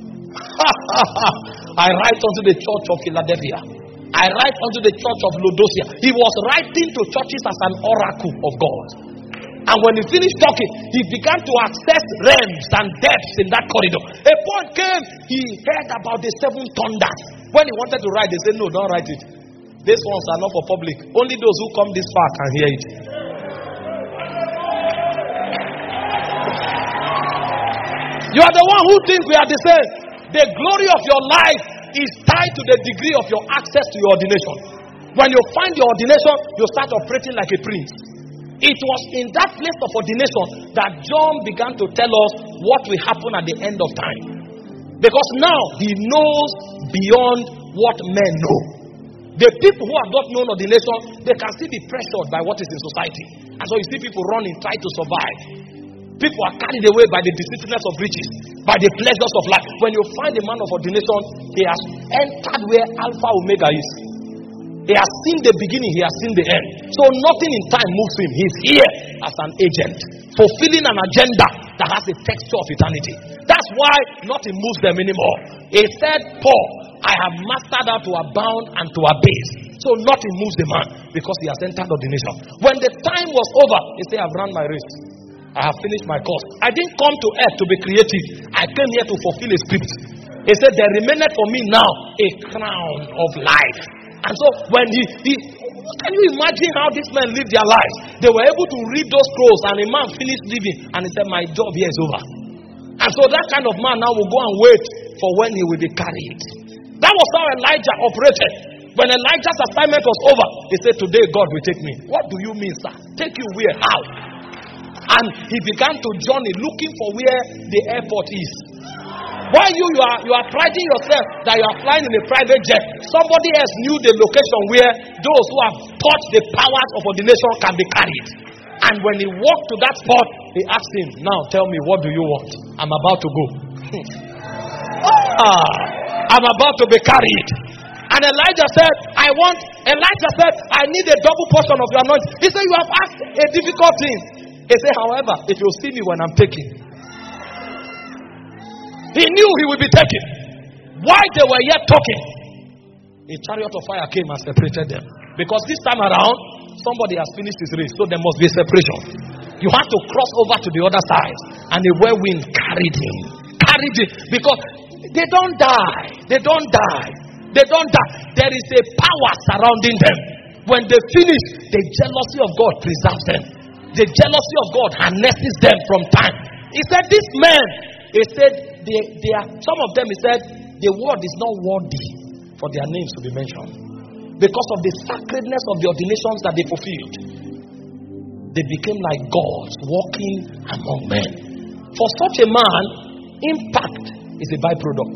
I write unto the church of Philadelphia. I write unto the church of Laodicea. He was writing to churches as an oracle of God. And when he finished talking, he began to access realms and depths in that corridor. A point came, he heard about the 7 thunders. When he wanted to write, they said, no, don't write it. These ones are not for public. Only those who come this far can hear it. You are the one who thinks we are the same. The glory of your life is tied to the degree of your access to your ordination. When you find your ordination, you start operating like a prince. It was in that place of ordination that John began to tell us what will happen at the end of time. Because now he knows beyond what men know. The people who have not known ordination, they can still be pressured by what is in society. And so you see people running, trying to survive. People are carried away by the deceitfulness of riches, by the pleasures of life. When you find a man of ordination, he has entered where Alpha Omega is. He has seen the beginning, he has seen the end. So nothing in time moves him. He's here as an agent, fulfilling an agenda that has a texture of eternity. That's why nothing moves them anymore. He said, Paul, I have mastered how to abound and to abase. So nothing moves the man because he has entered ordination. When the time was over, he said, I've run my race. I have finished my course. I didn't come to earth to be creative. I came here to fulfill a script. He said, there remaineth for me now a crown of life. And so when can you imagine how these men lived their lives? They were able to read those scrolls, and a man finished living and he said, my job here is over. And so that kind of man now will go and wait for when he will be carried. That was how Elijah operated. When Elijah's assignment was over, he said, today God will take me. What do you mean, sir? Take you where? How? And he began to journey looking for where the airport is. While you are priding yourself that you are flying in a private jet, somebody else knew the location where those who have touched the powers of ordination can be carried. And when he walked to that spot, he asked him, now tell me, what do you want? I'm about to go. I'm about to be carried. And Elijah said, I need a double portion of your anointing. He said, you have asked a difficult thing. He said, however, if you see me when I'm taking. He knew he would be taken. While they were yet talking, a chariot of fire came and separated them. Because this time around, somebody has finished his race, so there must be a separation. You have to cross over to the other side. And the whirlwind carried him. Because they don't die. They don't die. There is a power surrounding them. When they finish, the jealousy of God preserves them. The jealousy of God harnesses them from time. He said, these men, he said, they are, some of them, he said, the word is not worthy for their names to be mentioned. Because of the sacredness of the ordinations that they fulfilled. They became like gods walking among men. For such a man, impact is a byproduct.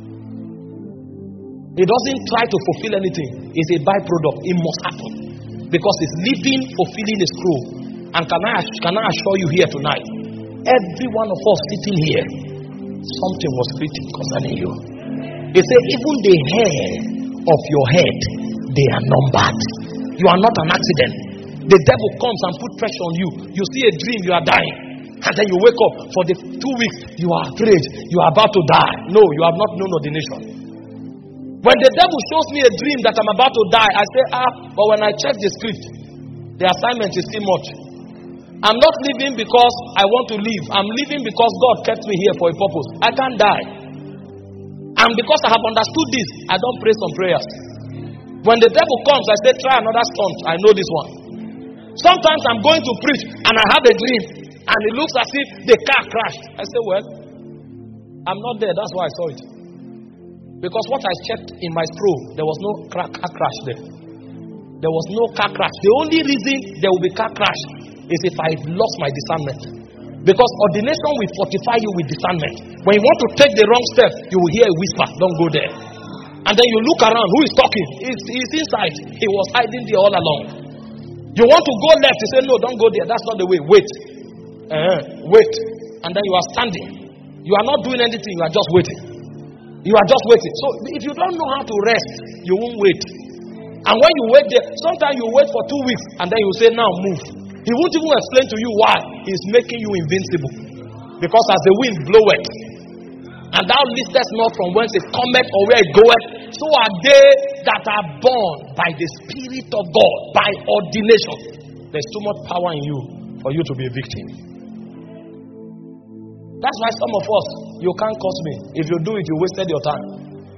He doesn't try to fulfill anything. It's a byproduct. It must happen. Because it's living, fulfilling a scroll. And can I assure you here tonight, every one of us sitting here, something was written concerning you. He said, even the hair of your head, they are numbered. You are not an accident. The devil comes and put pressure on you. You see a dream, you are dying. And then you wake up for the 2 weeks, you are afraid, you are about to die. No, you have not known ordination. When the devil shows me a dream that I'm about to die, I say, but when I check the script, the assignment is still much. I'm not living because I want to live. I'm living because God kept me here for a purpose. I can't die. And because I have understood this, I don't pray some prayers. When the devil comes, I say, try another stunt. I know this one. Sometimes I'm going to preach and I have a dream and it looks as if the car crashed. I say, well, I'm not there. That's why I saw it. Because what I checked in my scroll, there was no car crash there. There was no car crash. The only reason there will be car crash is if I lost my discernment. Because ordination will fortify you with discernment. When you want to take the wrong step, you will hear a whisper, don't go there. And then you look around, who is talking? He's inside. He was hiding there all along. You want to go left, you say, no, don't go there. That's not the way. Wait. Wait. And then you are standing. You are not doing anything, you are just waiting. You are just waiting. So if you don't know how to rest, you won't wait. And when you wait there, sometimes you wait for 2 weeks and then you say, now move. He won't even explain to you why. He's making you invincible. Because as the wind bloweth, and thou listest not from whence it cometh or where it goeth, so are they that are born by the Spirit of God, by ordination. There's too much power in you for you to be a victim. That's why some of us, you can't curse me. If you do it, you wasted your time.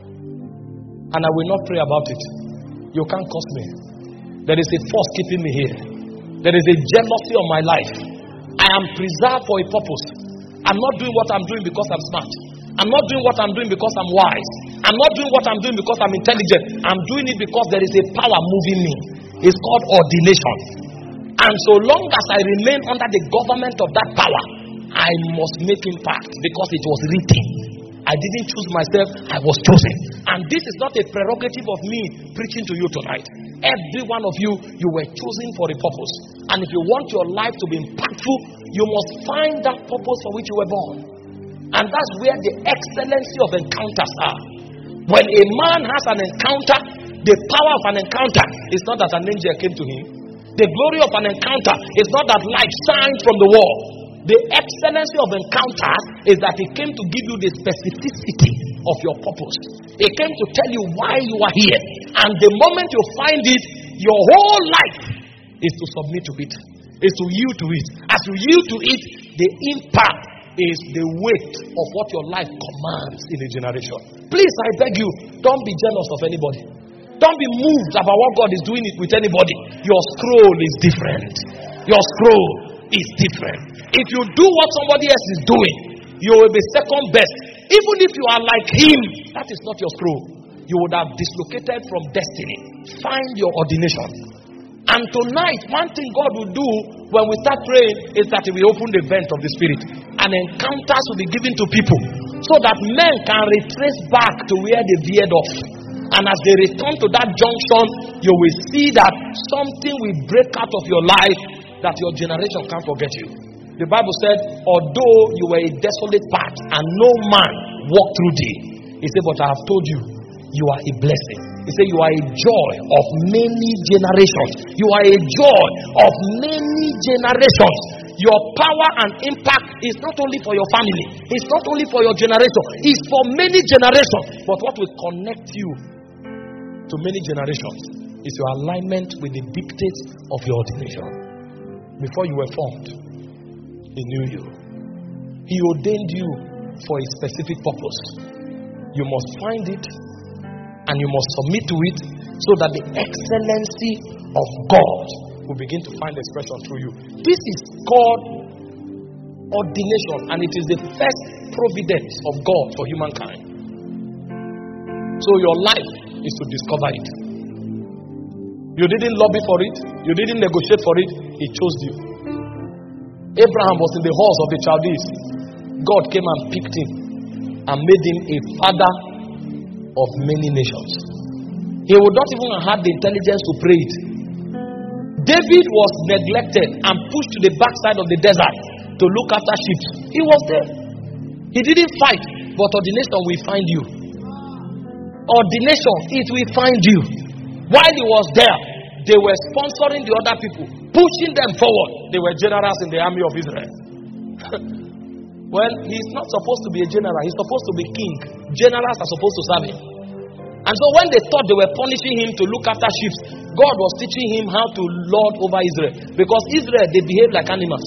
And I will not pray about it. You can't curse me. There is a force keeping me here. There is a jealousy of my life. I am preserved for a purpose. I'm not doing what I'm doing because I'm smart. I'm not doing what I'm doing because I'm wise. I'm not doing what I'm doing because I'm intelligent. I'm doing it because there is a power moving me. It's called ordination. And so long as I remain under the government of that power, I must make impact because it was written. I didn't choose myself, I was chosen. And this is not a prerogative of me preaching to you tonight. Every one of you, you were chosen for a purpose. And if you want your life to be impactful, you must find that purpose for which you were born. And that's where the excellency of encounters are. When a man has an encounter, the power of an encounter is not that an angel came to him. The glory of an encounter is not that light shines from the wall. The excellency of encounters is that it came to give you the specificity of your purpose. It came to tell you why you are here. And the moment you find it, your whole life is to submit to it, is to yield to it. As you yield to it, the impact is the weight of what your life commands in a generation. Please, I beg you, don't be jealous of anybody. Don't be moved about what God is doing it with anybody. Your scroll is different. Your scroll is different. If you do what somebody else is doing, you will be second best. Even if you are like him, that is not your scroll. You would have dislocated from destiny. Find your ordination. And tonight, one thing God will do when we start praying is that He will open the vent of the Spirit. And encounters will be given to people so that men can retrace back to where they veered off. And as they return to that junction, you will see that something will break out of your life that your generation can't forget you. The Bible said, although you were a desolate path and no man walked through thee, He said, but I have told you, you are a blessing. He said, you are a joy of many generations. You are a joy of many generations. Your power and impact is not only for your family. It's not only for your generation. It's for many generations. But what will connect you to many generations is your alignment with the dictates of your ordination. Before you were formed, He knew you. He ordained you for a specific purpose. You must find it and you must submit to it so that the excellency of God will begin to find expression through you. This is called ordination, and it is the first providence of God for humankind. So your life is to discover it. You didn't lobby for it. You didn't negotiate for it. He chose you. Abraham was in the halls of the Chaldees. God came and picked him and made him a father of many nations. He would not even have had the intelligence to pray it. David was neglected and pushed to the backside of the desert to look after sheep. He was there. He didn't fight, but ordination will find you. Ordination, it will find you. While he was there, they were sponsoring the other people, pushing them forward. They were generals in the army of Israel. Well, he's not supposed to be a general. He's supposed to be king. Generals are supposed to serve him. And so when they thought they were punishing him to look after sheep, God was teaching him how to lord over Israel. Because Israel, they behave like animals.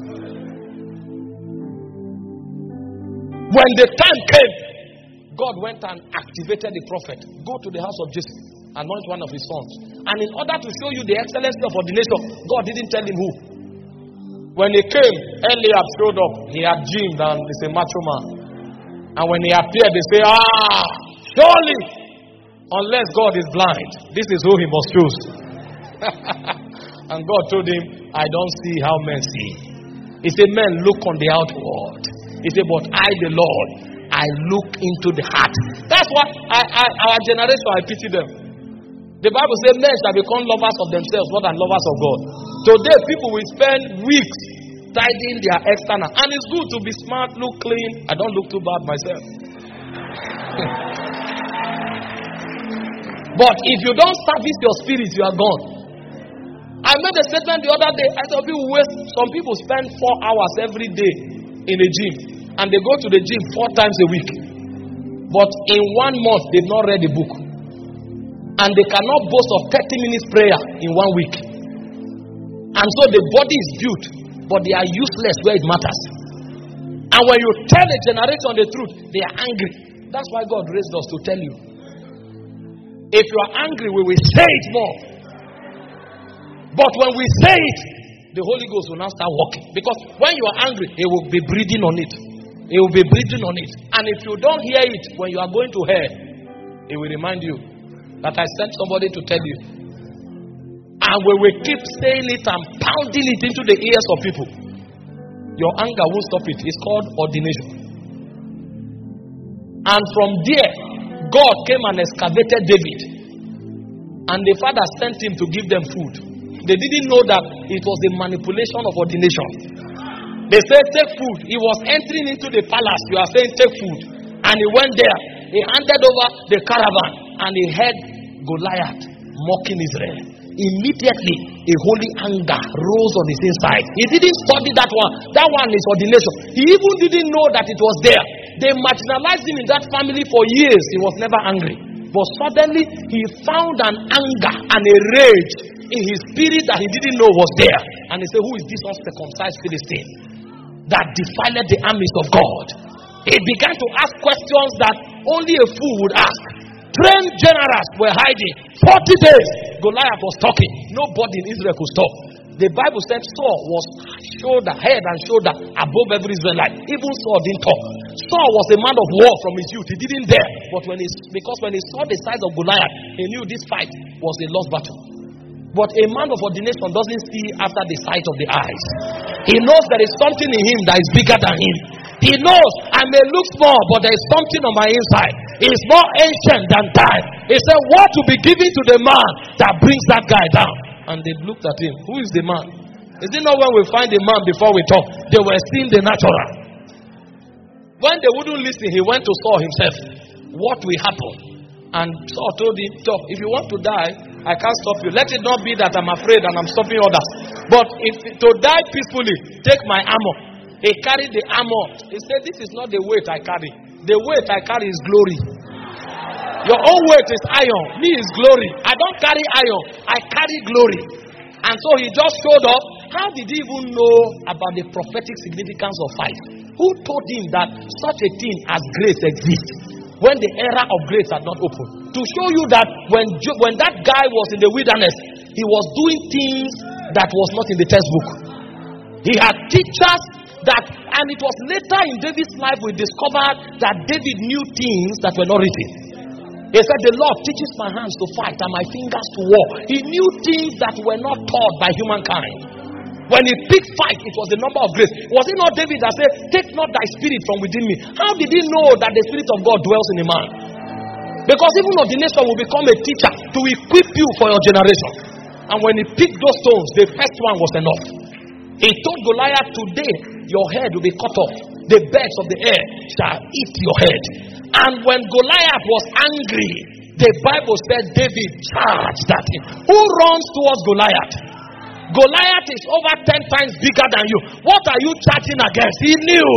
When the time came, God went and activated the prophet. Go to the house of Jesse, anoint one of his sons. And in order to show you the excellency of ordination, God didn't tell him who. When he came, Eliab showed up. He had gym and he's a macho man. And when he appeared, they say, surely, unless God is blind, this is who he must choose. And God told him, I don't see how men see. He said, men look on the outward. He said, but I, the Lord, I look into the heart. That's why our generation, I pity them. The Bible says men shall become lovers of themselves more than lovers of God. Today, people will spend weeks tidying their external. And it's good to be smart, look clean. I don't look too bad myself. But if you don't service your spirit, you are gone. I made a statement the other day. I said some people spend 4 hours every day in a gym, and they go to the gym 4 times a week. But in 1 month, they've not read a book. And they cannot boast of 30 minutes prayer in 1 week. And so the body is built, but they are useless where it matters. And when you tell a generation the truth, they are angry. That's why God raised us to tell you. If you are angry, we will say it more. But when we say it, the Holy Ghost will now start working. Because when you are angry, He will be breathing on it. He will be breathing on it. And if you don't hear it when you are going to hell, He will remind you that I sent somebody to tell you. And we will keep saying it and pounding it into the ears of people. Your anger won't stop it. It's called ordination. And from there, God came and excavated David. And the father sent him to give them food. They didn't know that it was a manipulation of ordination. They said, take food. He was entering into the palace. You are saying, take food. And he went there. He handed over the caravan. And he heard Goliath mocking Israel. Immediately, a holy anger rose on his inside. He didn't study that one. That one is ordination. He even didn't know that it was there. They marginalized him in that family for years. He was never angry. But suddenly, he found an anger and a rage in his spirit that he didn't know was there. And he said, who is this uncircumcised Philistine that defiled the armies of God? He began to ask questions that only a fool would ask. Trained generals were hiding. 40 days, Goliath was talking. Nobody in Israel could stop. The Bible said Saul was head and shoulder above every Israelite. Even Saul didn't talk. Saul was a man of war from his youth. He didn't dare. But when he saw the size of Goliath, he knew this fight was a lost battle. But a man of ordination doesn't see after the sight of the eyes. He knows there is something in him that is bigger than him. He knows I may look small, but there is something on my inside. He is more ancient than time. He said, what will be given to the man that brings that guy down? And they looked at him. Who is the man? Is it not when we find the man before we talk? They were seeing the natural. When they wouldn't listen, he went to Saul himself. What will happen? And Saul told him, talk. If you want to die, I can't stop you. Let it not be that I'm afraid and I'm stopping others. But if to die peacefully, take my armor. He carried the armor. He said, this is not the weight I carry. The weight I carry is glory. Your own weight is iron. Me is glory. I don't carry iron. I carry glory. And so he just showed up. How did he even know about the prophetic significance of fight? Who told him that such a thing as grace exists when the era of grace had not opened? To show you that when that guy was in the wilderness, he was doing things that was not in the textbook. He had teachers and it was later in David's life we discovered that David knew things that were not written. He said, the Lord teaches my hands to fight and my fingers to war. He knew things that were not taught by humankind. When he picked fight, it was the number of grace. Was it not David that said, take not thy spirit from within me? How did he know that the Spirit of God dwells in a man? Because even ordination will become a teacher to equip you for your generation. And when he picked those stones, the first one was enough. He told Goliath, today your head will be cut off. The birds of the air shall eat your head. And when Goliath was angry, the Bible said David charged at him. Who runs towards Goliath? Goliath is over 10 times bigger than you. What are you charging against? He knew.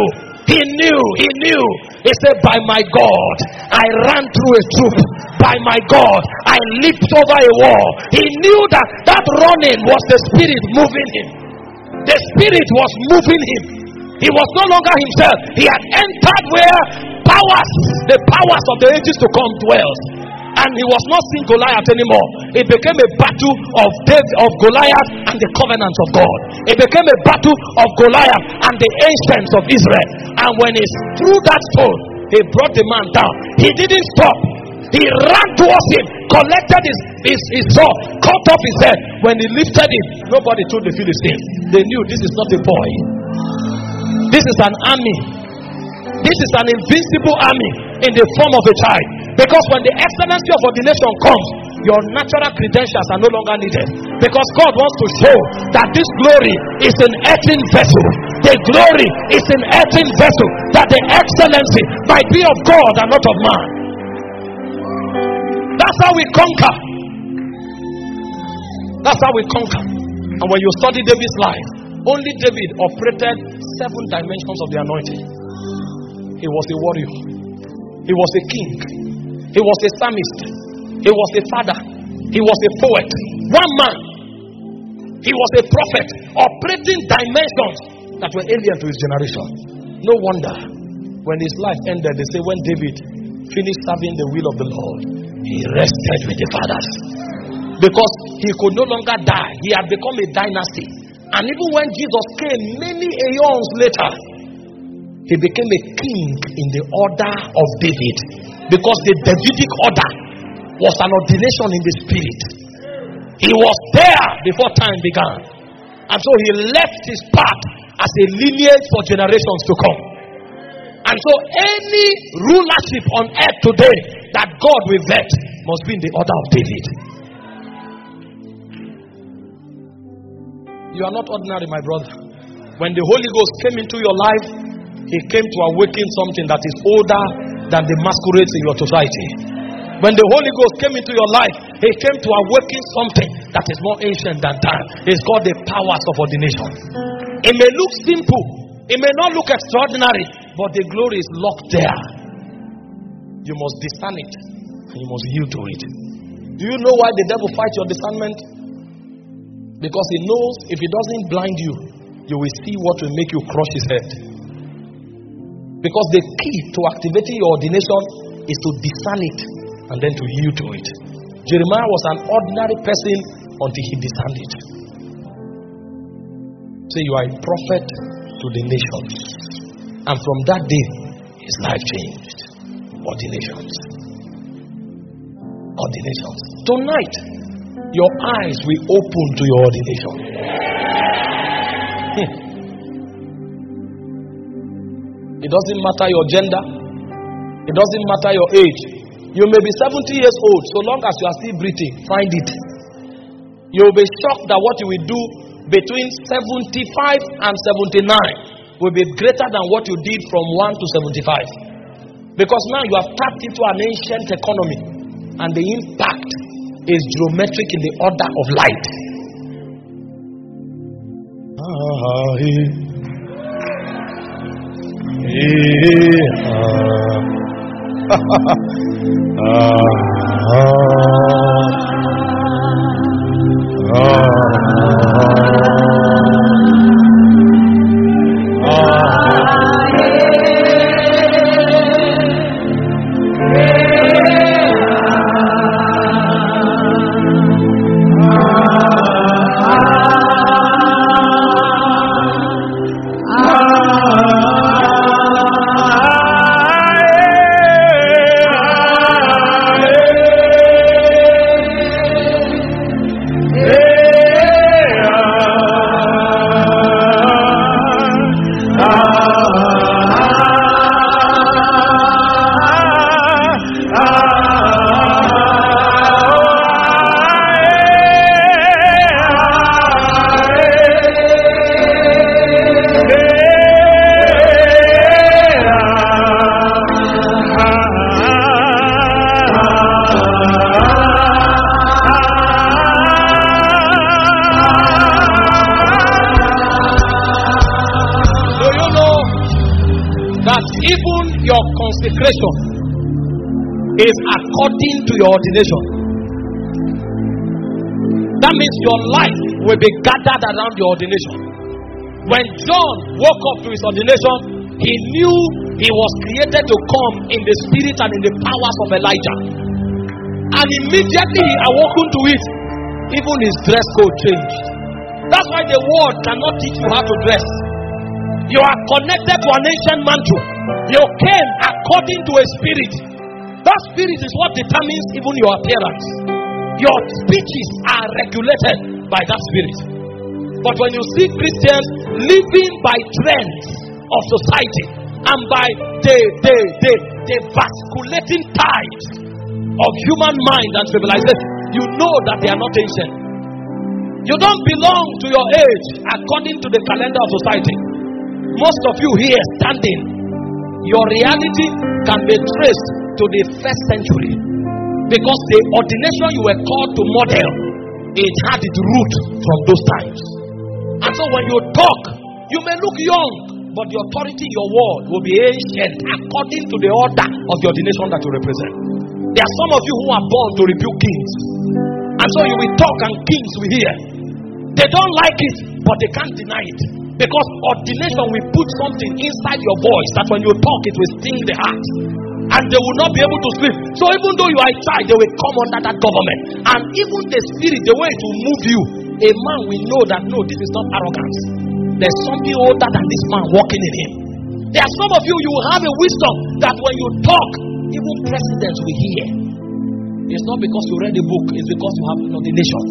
He said, by my God, I ran through a troop. By my God, I leaped over a wall. He knew that running was the Spirit moving him. The Spirit was moving him. He was no longer himself. He had entered where the powers of the ages to come dwells. And he was not seeing Goliath anymore. It became a battle of Goliath and the covenants of God. It became a battle of Goliath and the ancients of Israel. And when he threw that stone, he brought the man down. He didn't stop. He ran towards him, collected his sword, cut off his head. When he lifted him, nobody told the Philistines. They knew this is not a boy. This is an army. This is an invincible army in the form of a child. Because when the excellency of ordination comes, your natural credentials are no longer needed. Because God wants to show that this glory is an earthen vessel. The glory is an earthen vessel. That the excellency might be of God and not of man. That's That's how we conquer. That's how we conquer. And when you study David's life, only David operated 7 dimensions of the anointing. He was a warrior. He was a king. He was a psalmist. He was a father. He was a poet. One man. He was a prophet, operating dimensions that were alien to his generation. No wonder when his life ended, they say when David finished serving the will of the Lord, he rested with the fathers. Because he could no longer die. He had become a dynasty. And even when Jesus came many aeons later, he became a king in the order of David. Because the Davidic order was an ordination in the spirit. He was there before time began. And so he left his path as a lineage for generations to come. And so any rulership on earth today that God will vet must be in the order of David. You are not ordinary, my brother. When the Holy Ghost came into your life, he came to awaken something that is older than the masquerades in your society. When the Holy Ghost came into your life, he came to awaken something that is more ancient than time. It's called the powers of ordination. It may look simple, it may not look extraordinary, but the glory is locked there. You must discern it, and you must yield to it. Do you know why the devil fights your discernment? Because he knows if he doesn't blind you, you will see what will make you crush his head. Because the key to activating your ordination is to discern it and then to yield to it. Jeremiah was an ordinary person until he discerned it. Say, you are a prophet to the nations. And from that day, his life changed. Ordinations. Ordinations. Tonight, your eyes will open to your ordination. It doesn't matter your gender. It doesn't matter your age. You may be 70 years old. So long as you are still breathing, find it. You will be shocked that what you will do between 75 and 79 will be greater than what you did from 1 to 75. Because now you have tapped into an ancient economy, and the impact is geometric in the order of light. Consecration is according to your ordination. That means your life will be gathered around your ordination. When John woke up to his ordination, he knew he was created to come in the spirit and in the powers of Elijah. And immediately he awoken to it, even his dress code changed. That's why the world cannot teach you how to dress. You are connected to an ancient mantle. You came according to a spirit. That spirit is what determines even your appearance. Your speeches are regulated by that spirit. But when you see Christians living by trends of society and by the vasculating tides of human mind and civilization, you know that they are not ancient. You don't belong to your age according to the calendar of society. Most of you here standing, your reality can be traced to the first century. Because the ordination you were called to model, it had its root from those times. And so when you talk, you may look young, but the authority in your word will be ancient according to the order of the ordination that you represent. There are some of you who are born to rebuke kings. And so you will talk and kings will hear. They don't like it, but they can't deny it. Because ordination will put something inside your voice that when you talk, it will sting the heart. And they will not be able to sleep. So even though you are a child, they will come under that government. And even the spirit, the way it will move you, a man will know that no, this is not arrogance. There's something older than this man walking in him. There are some of you, you will have a wisdom that when you talk, even presidents will hear. It's not because you read a book, it's because you have an ordination.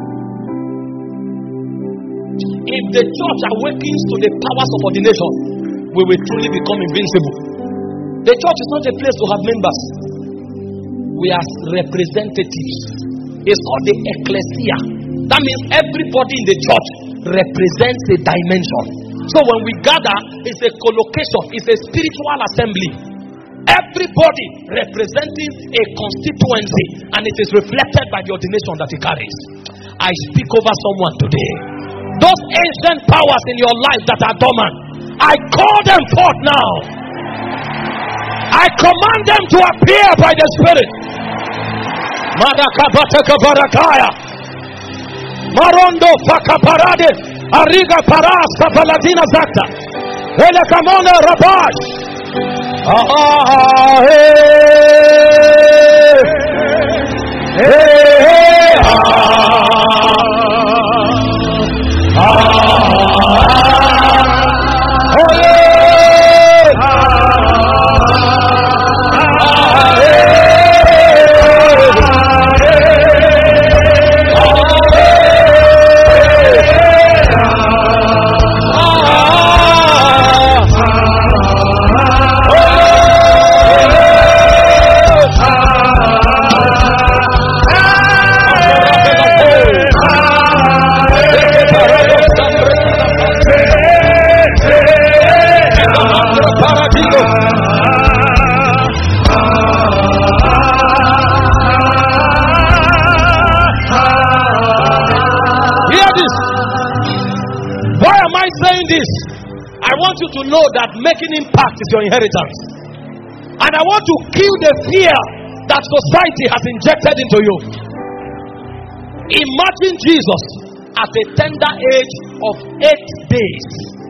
If the church awakens to the powers of ordination, we will truly become invincible. The church is not a place to have members. We are representatives. It's called the ecclesia. That means everybody in the church represents a dimension. So when we gather, it's a collocation, it's a spiritual assembly. Everybody representing a constituency, and it is reflected by the ordination that he carries. I speak over someone today. Those ancient powers in your life that are dormant, I call them forth now. I command them to appear by the Spirit. Madakabataka barakaya. Marondo fakaparade. Ariga paras kapaladina zakta. Ele kamona rabash. To know that making impact is your inheritance. And I want to kill the fear that society has injected into you. Imagine Jesus at a tender age of 8 days.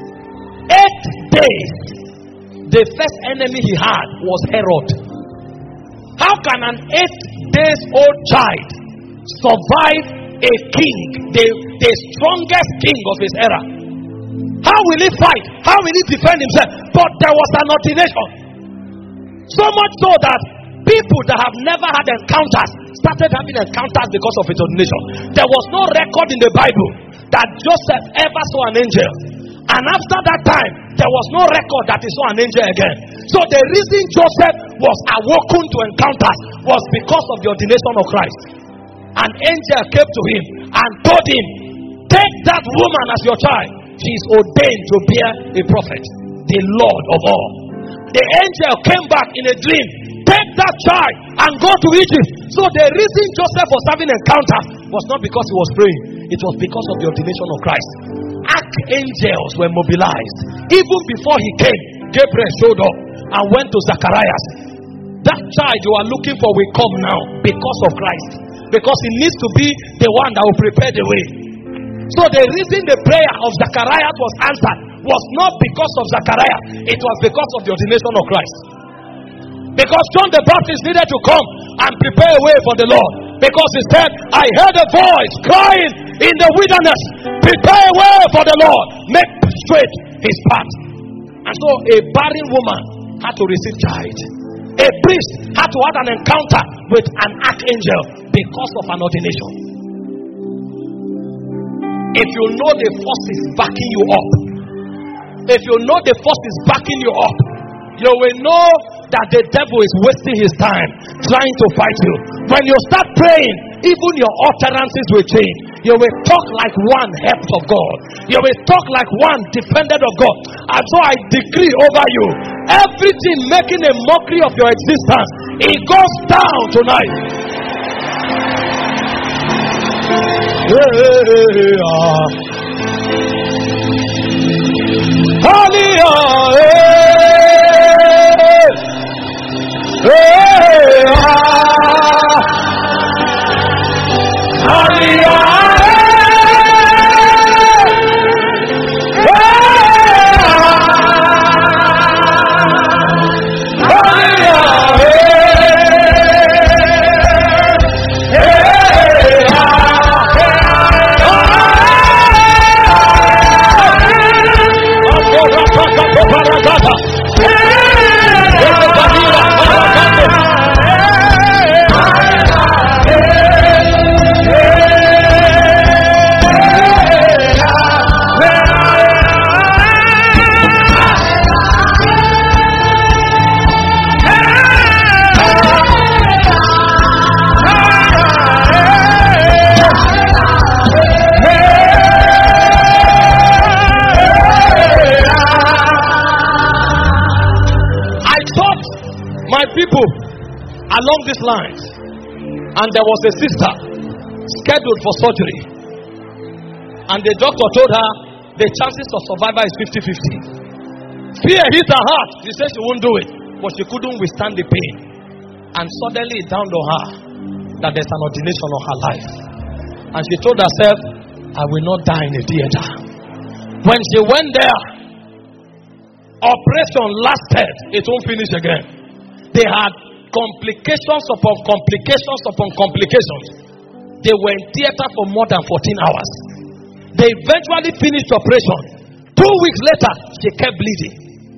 8 days. The first enemy he had was Herod. How can an 8 days old child survive a king, the strongest king of his era? How will he fight? How will he defend himself? But there was an ordination. So much so that people that have never had encounters started having encounters because of his ordination. There was no record in the Bible that Joseph ever saw an angel. And after that time, there was no record that he saw an angel again. So the reason Joseph was awoken to encounters was because of the ordination of Christ. An angel came to him and told him, take that woman as your child. She is ordained to bear a prophet, the Lord of all. The angel came back in a dream. Take that child and go to Egypt. So the reason Joseph was having encounter was not because he was praying. It was because of the ordination of Christ. Archangels were mobilized. Even before he came, Gabriel showed up and went to Zacharias. That child you are looking for will come now because of Christ. Because he needs to be the one that will prepare the way. So the reason the prayer of Zacharias was answered was not because of Zacharias. It was because of the ordination of Christ. Because John the Baptist needed to come and prepare a way for the Lord. Because he said, I heard a voice crying in the wilderness, prepare a way for the Lord, make straight his path. And so a barren woman had to receive child. A priest had to have an encounter with an archangel because of an ordination. If you know the forces backing you up, if you know the forces backing you up, you will know that the devil is wasting his time trying to fight you. When you start praying, even your utterances will change. You will talk like one helped of God. You will talk like one defended of God. And so I decree over you, everything making a mockery of your existence, it goes down tonight. Along these lines, and there was a sister scheduled for surgery, and the doctor told her the chances of survival is 50-50. Fear hit her heart. She said she won't do it, but she couldn't withstand the pain, and suddenly it dawned on her that there's an ordination on her life, and she told herself, I will not die in a theater. When she went there, operation lasted, it won't finish again. They had complications upon complications upon complications. They were in theater for more than 14 hours. They eventually finished operation. 2 weeks later, she kept bleeding.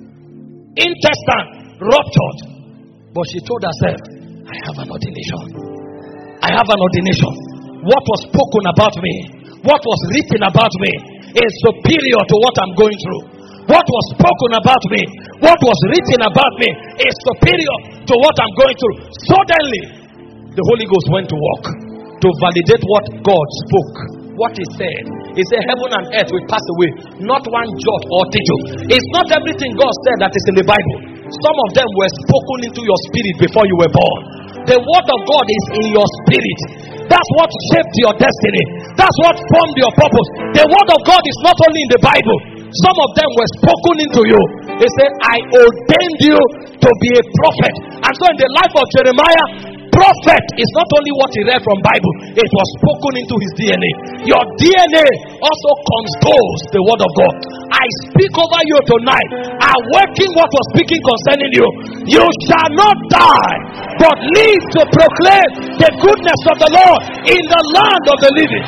Intestine ruptured. But she told herself, I have an ordination. I have an ordination. What was spoken about me, what was written about me, is superior to what I'm going through. What was spoken about me, what was written about me, is superior to what I'm going through. Suddenly, the Holy Ghost went to work to validate what God spoke, what He said. He said, heaven and earth will pass away, not one jot or tittle. It's not everything God said that is in the Bible. Some of them were spoken into your spirit before you were born. The word of God is in your spirit. That's what shaped your destiny. That's what formed your purpose. The word of God is not only in the Bible. Some of them were spoken into you. They said, I ordained you to be a prophet. And so in the life of Jeremiah, prophet is not only what he read from Bible, it was spoken into his DNA. Your DNA also controls the word of God. I speak over you tonight, awaken what was speaking concerning you. You shall not die, but live to proclaim the goodness of the Lord in the land of the living.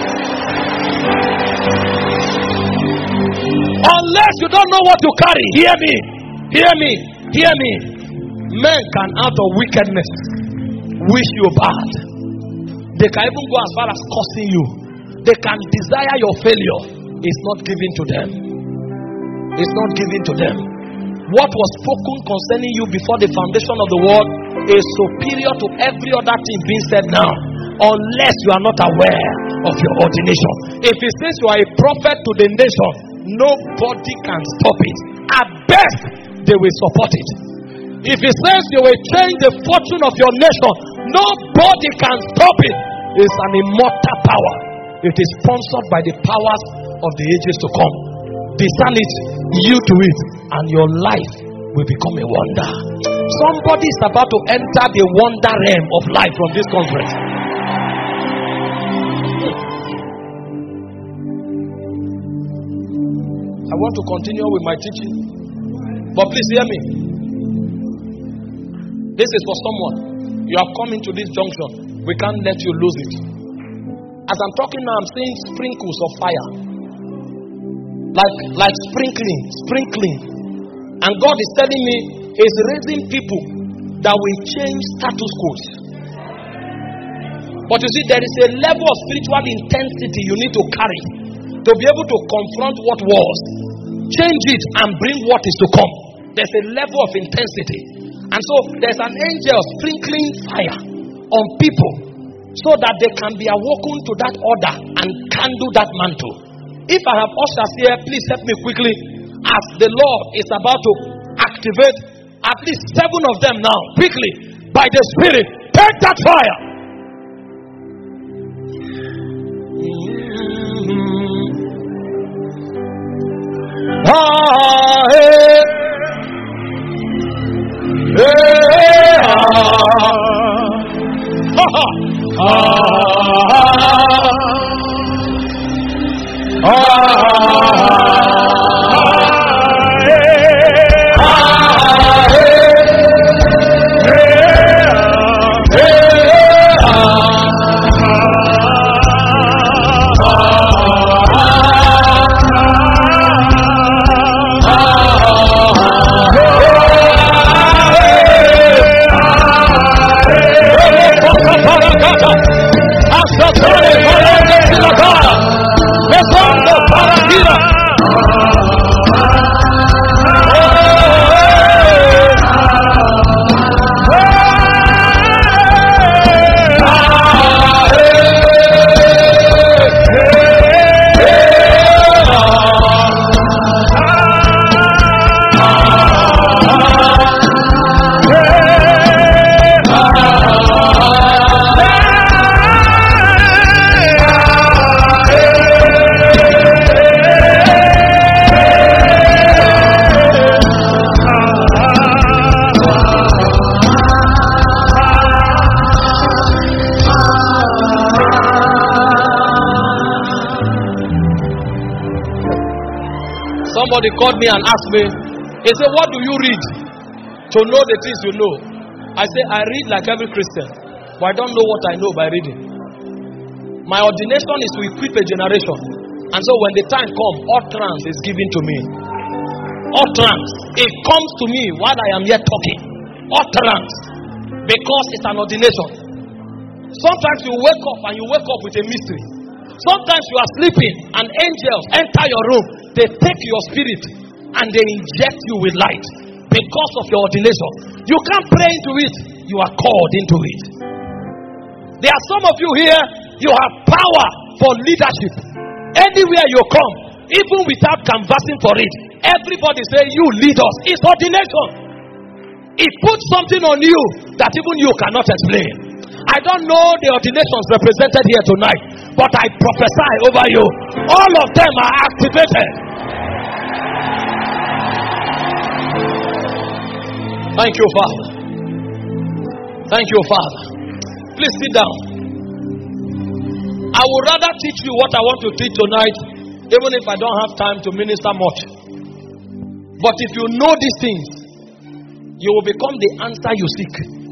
Unless you don't know what to carry, hear me, hear me, hear me. Men can out of wickedness wish you bad. They can even go as far as cursing you. They can desire your failure. It's not given to them. It's not given to them. What was spoken concerning you before the foundation of the world is superior to every other thing being said now, unless you are not aware of your ordination. If it says you are a prophet to the nation, nobody can stop it. At best, they will support it. If it says you will change the fortune of your nation, nobody can stop it. It's an immortal power. It is sponsored by the powers of the ages to come. Discern it, yield to it, and your life will become a wonder. Somebody is about to enter the wonder realm of life from this conference. I want to continue with my teaching, but please hear me. This is for someone. You have come into this junction. We can't let you lose it. As I'm talking now, I'm seeing sprinkles of fire, like sprinkling. And God is telling me He's raising people that will change status quos. But you see, there is a level of spiritual intensity you need to carry to be able to confront what was, change it, and bring what is to come. There's a level of intensity. And so there's an angel sprinkling fire on people so that they can be awoken to that order and handle that mantle. If I have ushers here, please help me quickly, as the Lord is about to activate at least 7 of them now, quickly, by the Spirit. Take that fire. Satane Parade Silagara. Mesondo Paradira. Somebody called me and asked me, he said, what do you read to know the things you know? I say, I read like every Christian, but I don't know what I know by reading. My ordination is to equip a generation. And so when the time comes, utterance is given to me. Utterance. It comes to me while I am yet talking. Utterance. Because it's an ordination. Sometimes you wake up and you wake up with a mystery. Sometimes you are sleeping and angels enter your room. They take your spirit and they inject you with light because of your ordination. You can't pray into it. You are called into it. There are some of you here, you have power for leadership. Anywhere you come, even without canvassing for it, everybody say, you lead us. It's ordination. It puts something on you that even you cannot explain. I don't know the ordinations represented here tonight, but I prophesy over you. All of them are activated. Thank you, Father. Thank you, Father. Please sit down. I would rather teach you what I want to teach tonight, even if I don't have time to minister much. But if you know these things, you will become the answer you seek.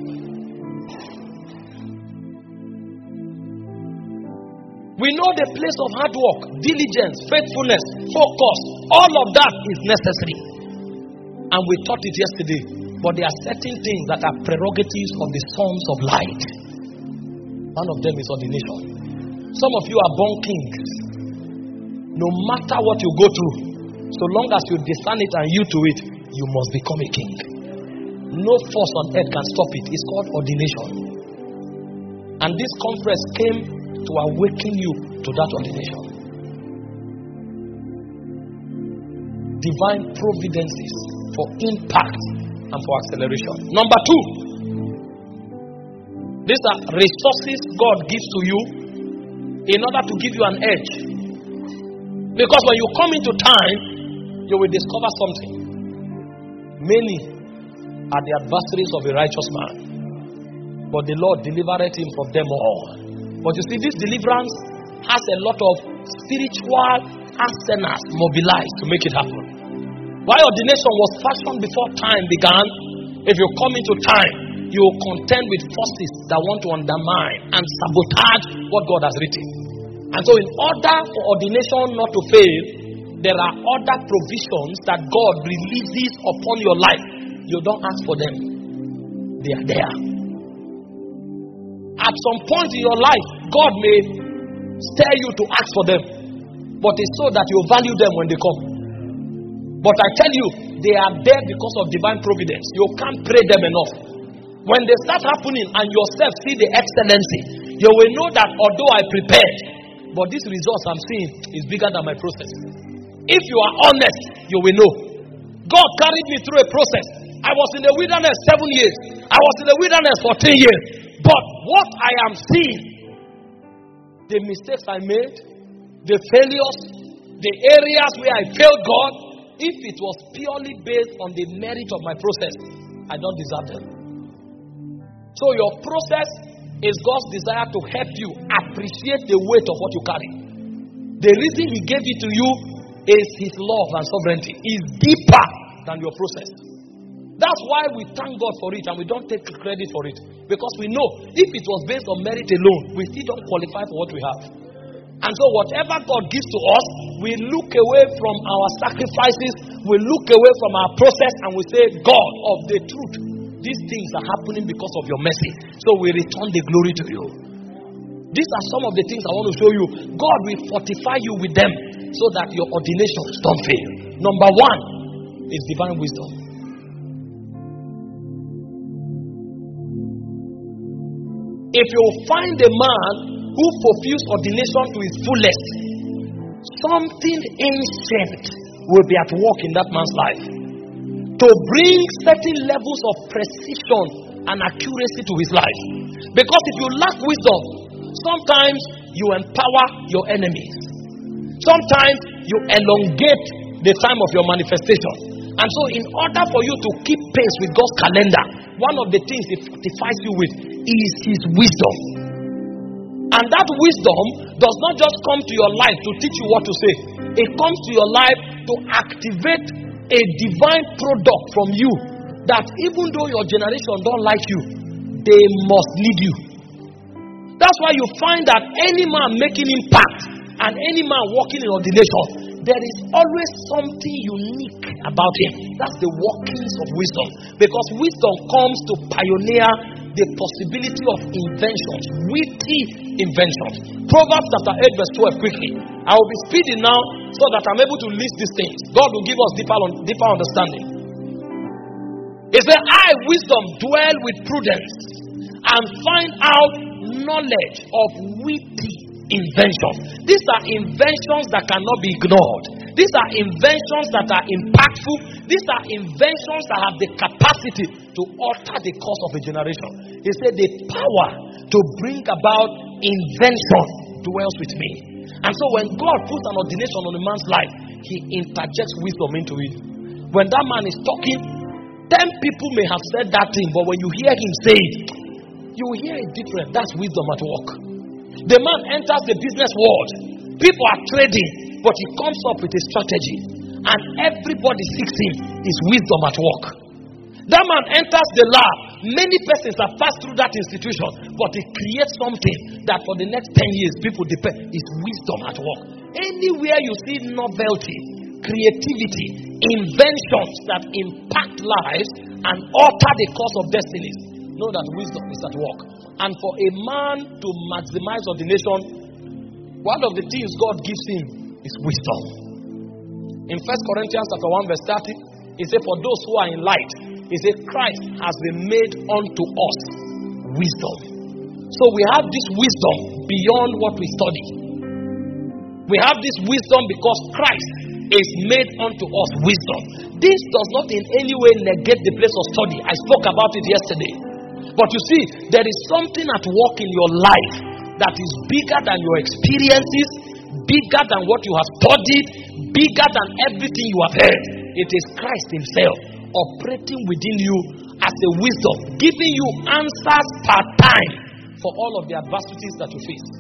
We know the place of hard work, diligence, faithfulness, focus. All of that is necessary. And we taught it yesterday. But there are certain things that are prerogatives of the sons of light. One of them is ordination. Some of you are born kings. No matter what you go through, so long as you discern it and yield to it, you must become a king. No force on earth can stop it. It's called ordination. And this conference came to awaken you to that ordination. Divine providences for impact and for acceleration. Number 2, these are resources God gives to you in order to give you an edge. Because when you come into time, you will discover something. Many are the adversaries of a righteous man, but the Lord delivered him from them all. But you see, this deliverance has a lot of spiritual arsenals mobilized to make it happen. Why ordination was fashioned before time began, if you come into time, you will contend with forces that want to undermine and sabotage what God has written. And so in order for ordination not to fail, there are other provisions that God releases upon your life. You don't ask for them. They are there. At some point in your life, God may stir you to ask for them. But it's so that you value them when they come. But I tell you, they are there because of divine providence. You can't pray them enough. When they start happening and yourself see the excellency, you will know that although I prepared, but this results I'm seeing is bigger than my process. If you are honest, you will know. God carried me through a process. I was in the wilderness 7 years. I was in the wilderness for 10 years. But what I am seeing, the mistakes I made, the failures, the areas where I failed God, if it was purely based on the merit of my process, I don't deserve them. So your process is God's desire to help you appreciate the weight of what you carry. The reason He gave it to you is His love and sovereignty. It's deeper than your process. That's why we thank God for it and we don't take credit for it. Because we know if it was based on merit alone, we still don't qualify for what we have. And so whatever God gives to us, we look away from our sacrifices, we look away from our process, and we say, God of the truth, these things are happening because of your mercy. So we return the glory to you. These are some of the things I want to show you. God will fortify you with them so that your ordinations don't fail. Number one is divine wisdom. If you find a man who fulfills ordination to his fullest, something ancient will be at work in that man's life to bring certain levels of precision and accuracy to his life. Because if you lack wisdom, sometimes you empower your enemies. Sometimes you elongate the time of your manifestation. And so in order for you to keep pace with God's calendar, one of the things He fortifies you with is His wisdom. And that wisdom does not just come to your life to teach you what to say. It comes to your life to activate a divine product from you that even though your generation don't like you, they must need you. That's why you find that any man making impact and any man walking in ordination, there is always something unique about him. That's the workings of wisdom. Because wisdom comes to pioneer the possibility of inventions, witty inventions. Proverbs chapter 8 verse 12 quickly. I will be speeding now so that I'm able to list these things. God will give us deeper understanding. It says, I, wisdom, dwell with prudence and find out knowledge of witty invention. These are inventions that cannot be ignored. These are inventions that are impactful. These are inventions that have the capacity to alter the course of a generation. He said the power to bring about invention dwells with me. And so when God puts an ordination on a man's life, He interjects wisdom into it. When that man is talking, 10 people may have said that thing, but when you hear him say it, you will hear it different. That's wisdom at work. The man enters the business world. People are trading, but he comes up with a strategy. And everybody seeks him. It's wisdom at work. That man enters the lab. Many persons have passed through that institution, but he creates something that for the next 10 years, people depend. It's wisdom at work. Anywhere you see novelty, creativity, inventions that impact lives and alter the course of destinies, know that wisdom is at work. And for a man to maximize ordination, one of the things God gives him is wisdom. In 1 Corinthians chapter 1 verse 30, he said, for those who are in light, he said, Christ has been made unto us wisdom. So we have this wisdom beyond what we study. We have this wisdom because Christ is made unto us wisdom. This does not in any way negate the place of study. I spoke about it yesterday. But you see, there is something at work in your life that is bigger than your experiences, bigger than what you have studied, bigger than everything you have heard. It is Christ Himself operating within you as a wisdom, giving you answers per time for all of the adversities that you face.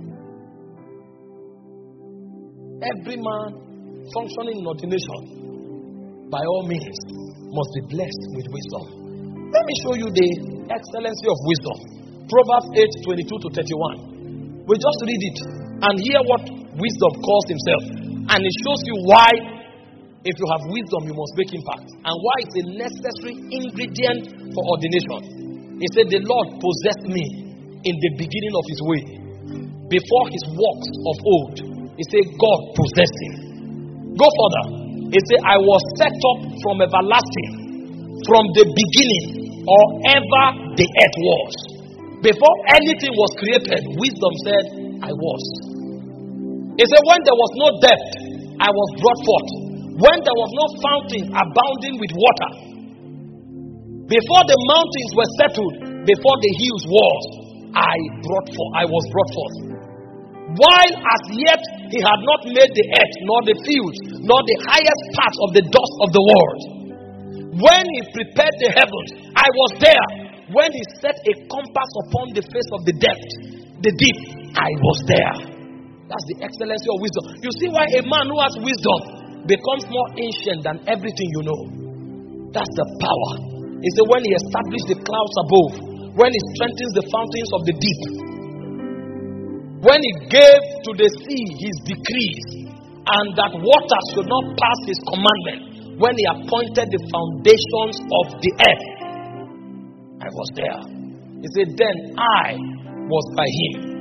Every man functioning in ordination, by all means, must be blessed with wisdom. Let me show you the excellency of wisdom. Proverbs 8:22 to 31. We just read it and hear what wisdom calls himself. And it shows you why, if you have wisdom, you must make impact. And why it's a necessary ingredient for ordination. He said, the Lord possessed me in the beginning of His way. Before His works of old. He said, God possessed Him. Go further. He said, I was set up from everlasting, from the beginning, or ever the earth was. Before anything was created, wisdom said, I was. He said, when there was no depth, I was brought forth. When there was no fountain abounding with water, before the mountains were settled, before the hills was, I was brought forth. While as yet He had not made the earth, nor the fields, nor the highest parts of the dust of the world. When He prepared the heavens, I was there. When He set a compass upon the face of the depth, the deep, I was there. That's the excellency of wisdom. You see why a man who has wisdom becomes more ancient than everything you know. That's the power. He said when He established the clouds above, when He strengthens the fountains of the deep, when He gave to the sea His decrees, and that water should not pass His commandment, when He appointed the foundations of the earth, I was there. He said, then I was by Him,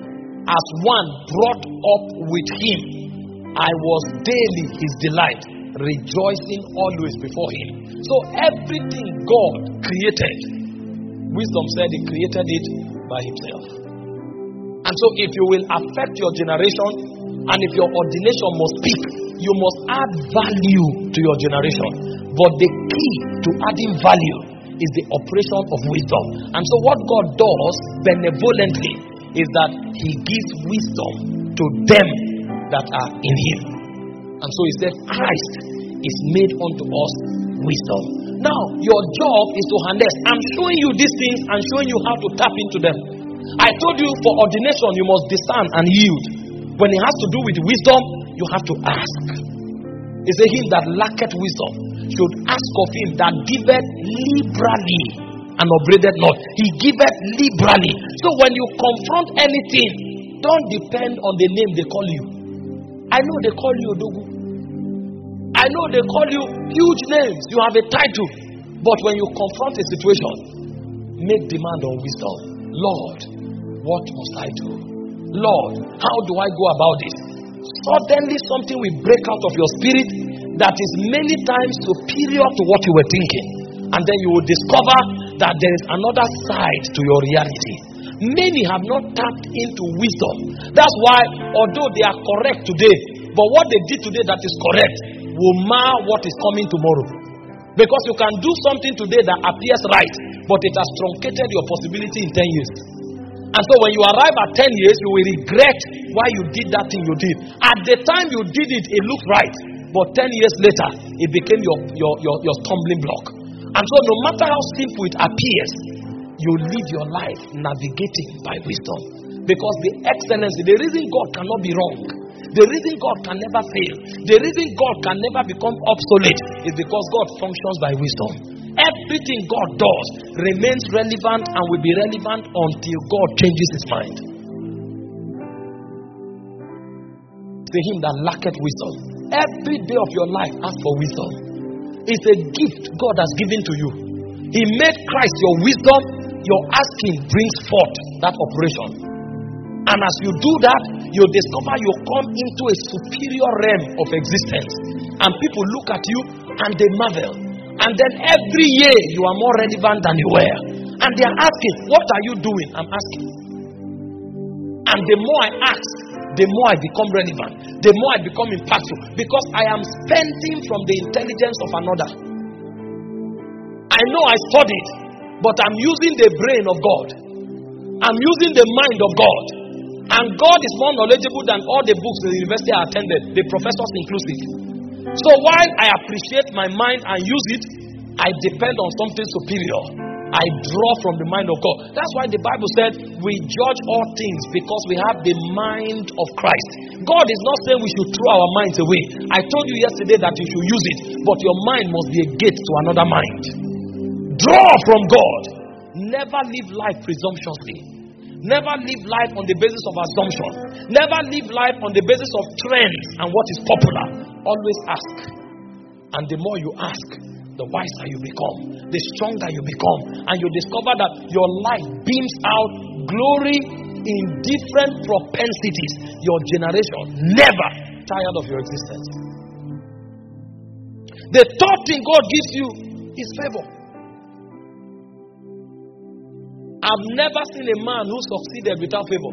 as one brought up with him, I was daily his delight, rejoicing always before him. So everything God created, wisdom said he created it by himself. And so if you will affect your generation, and if your ordination must speak, you must add value to your generation. But the key to adding value is the operation of wisdom. And so what God does benevolently is that he gives wisdom to them that are in him. And so he said, Christ is made unto us wisdom. Now, your job is to harness. I'm showing you these things and showing you how to tap into them. I told you for ordination, you must discern and yield. When it has to do with wisdom, you have to ask. He said, him that lacketh wisdom should ask of him that giveth liberally and upbraideth not. He giveth liberally. So when you confront anything, don't depend on the name they call you. I know they call you Odogu. I know they call you huge names. You have a title. But when you confront a situation, make demand on wisdom. Lord, what must I do? Lord, how do I go about this? Suddenly something will break out of your spirit that is many times superior to what you were thinking. And then you will discover that there is another side to your reality. Many have not tapped into wisdom. That's why, although they are correct today, but what they did today that is correct will mar what is coming tomorrow. Because you can do something today that appears right, but it has truncated your possibility in 10 years. And so when you arrive at 10 years, you will regret why you did that thing you did. At the time you did it, it looked right. But 10 years later, it became your stumbling block. And so no matter how simple it appears, you live your life navigating by wisdom. Because the excellency, the reason God cannot be wrong, the reason God can never fail, the reason God can never become obsolete is because God functions by wisdom. Everything God does remains relevant and will be relevant until God changes his mind. To him that lacketh wisdom, every day of your life ask for wisdom. It's a gift God has given to you. He made Christ your wisdom. Your asking brings forth that operation. And as you do that, you discover you come into a superior realm of existence. And people look at you and they marvel. And then every year you are more relevant than you were. And they are asking, what are you doing? I'm asking. And the more I ask, the more I become relevant. The more I become impactful. Because I am spending from the intelligence of another. I know I studied, but I'm using the brain of God. I'm using the mind of God. And God is more knowledgeable than all the books in the university I attended, the professors inclusive. So while I appreciate my mind and use it, I depend on something superior. I draw from the mind of God. That's why the Bible said we judge all things because we have the mind of Christ. God is not saying we should throw our minds away. I told you yesterday that you should use it, but your mind must be a gate to another mind. Draw from God. Never live life presumptuously. Never live life on the basis of assumption. Never live life on the basis of trends and what is popular. Always ask. And the more you ask, the wiser you become, the stronger you become. And you discover that your life beams out glory in different propensities. Your generation never tired of your existence. The third thing God gives you is favor. I've never seen a man who succeeded without favor.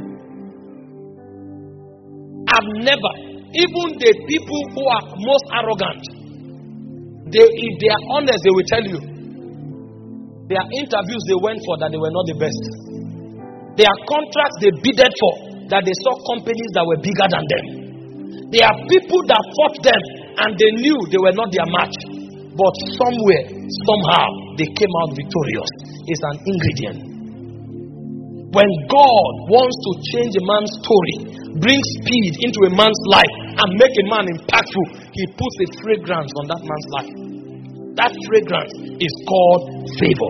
I've never. Even the people who are most arrogant, if they are honest, they will tell you. There are interviews they went for that they were not the best. There are contracts they bidded for that they saw companies that were bigger than them. There are people that fought them and they knew they were not their match. But somewhere, somehow, they came out victorious. It's an ingredient. When God wants to change a man's story, bring speed into a man's life, and make a man impactful, he puts a fragrance on that man's life. That fragrance is called favor.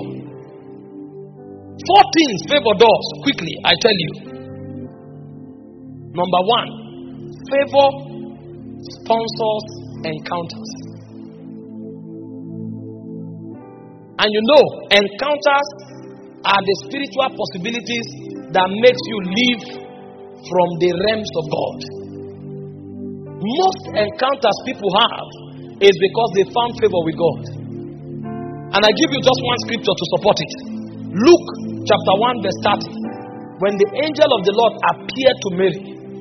4 things favor does. Quickly, I tell you. Number 1, favor sponsors encounters. And you know, encounters are the spiritual possibilities that makes you live from the realms of God. Most encounters people have is because they found favor with God. And I give you just one scripture to support it. Luke chapter 1 verse 30. When the angel of the Lord appeared to Mary,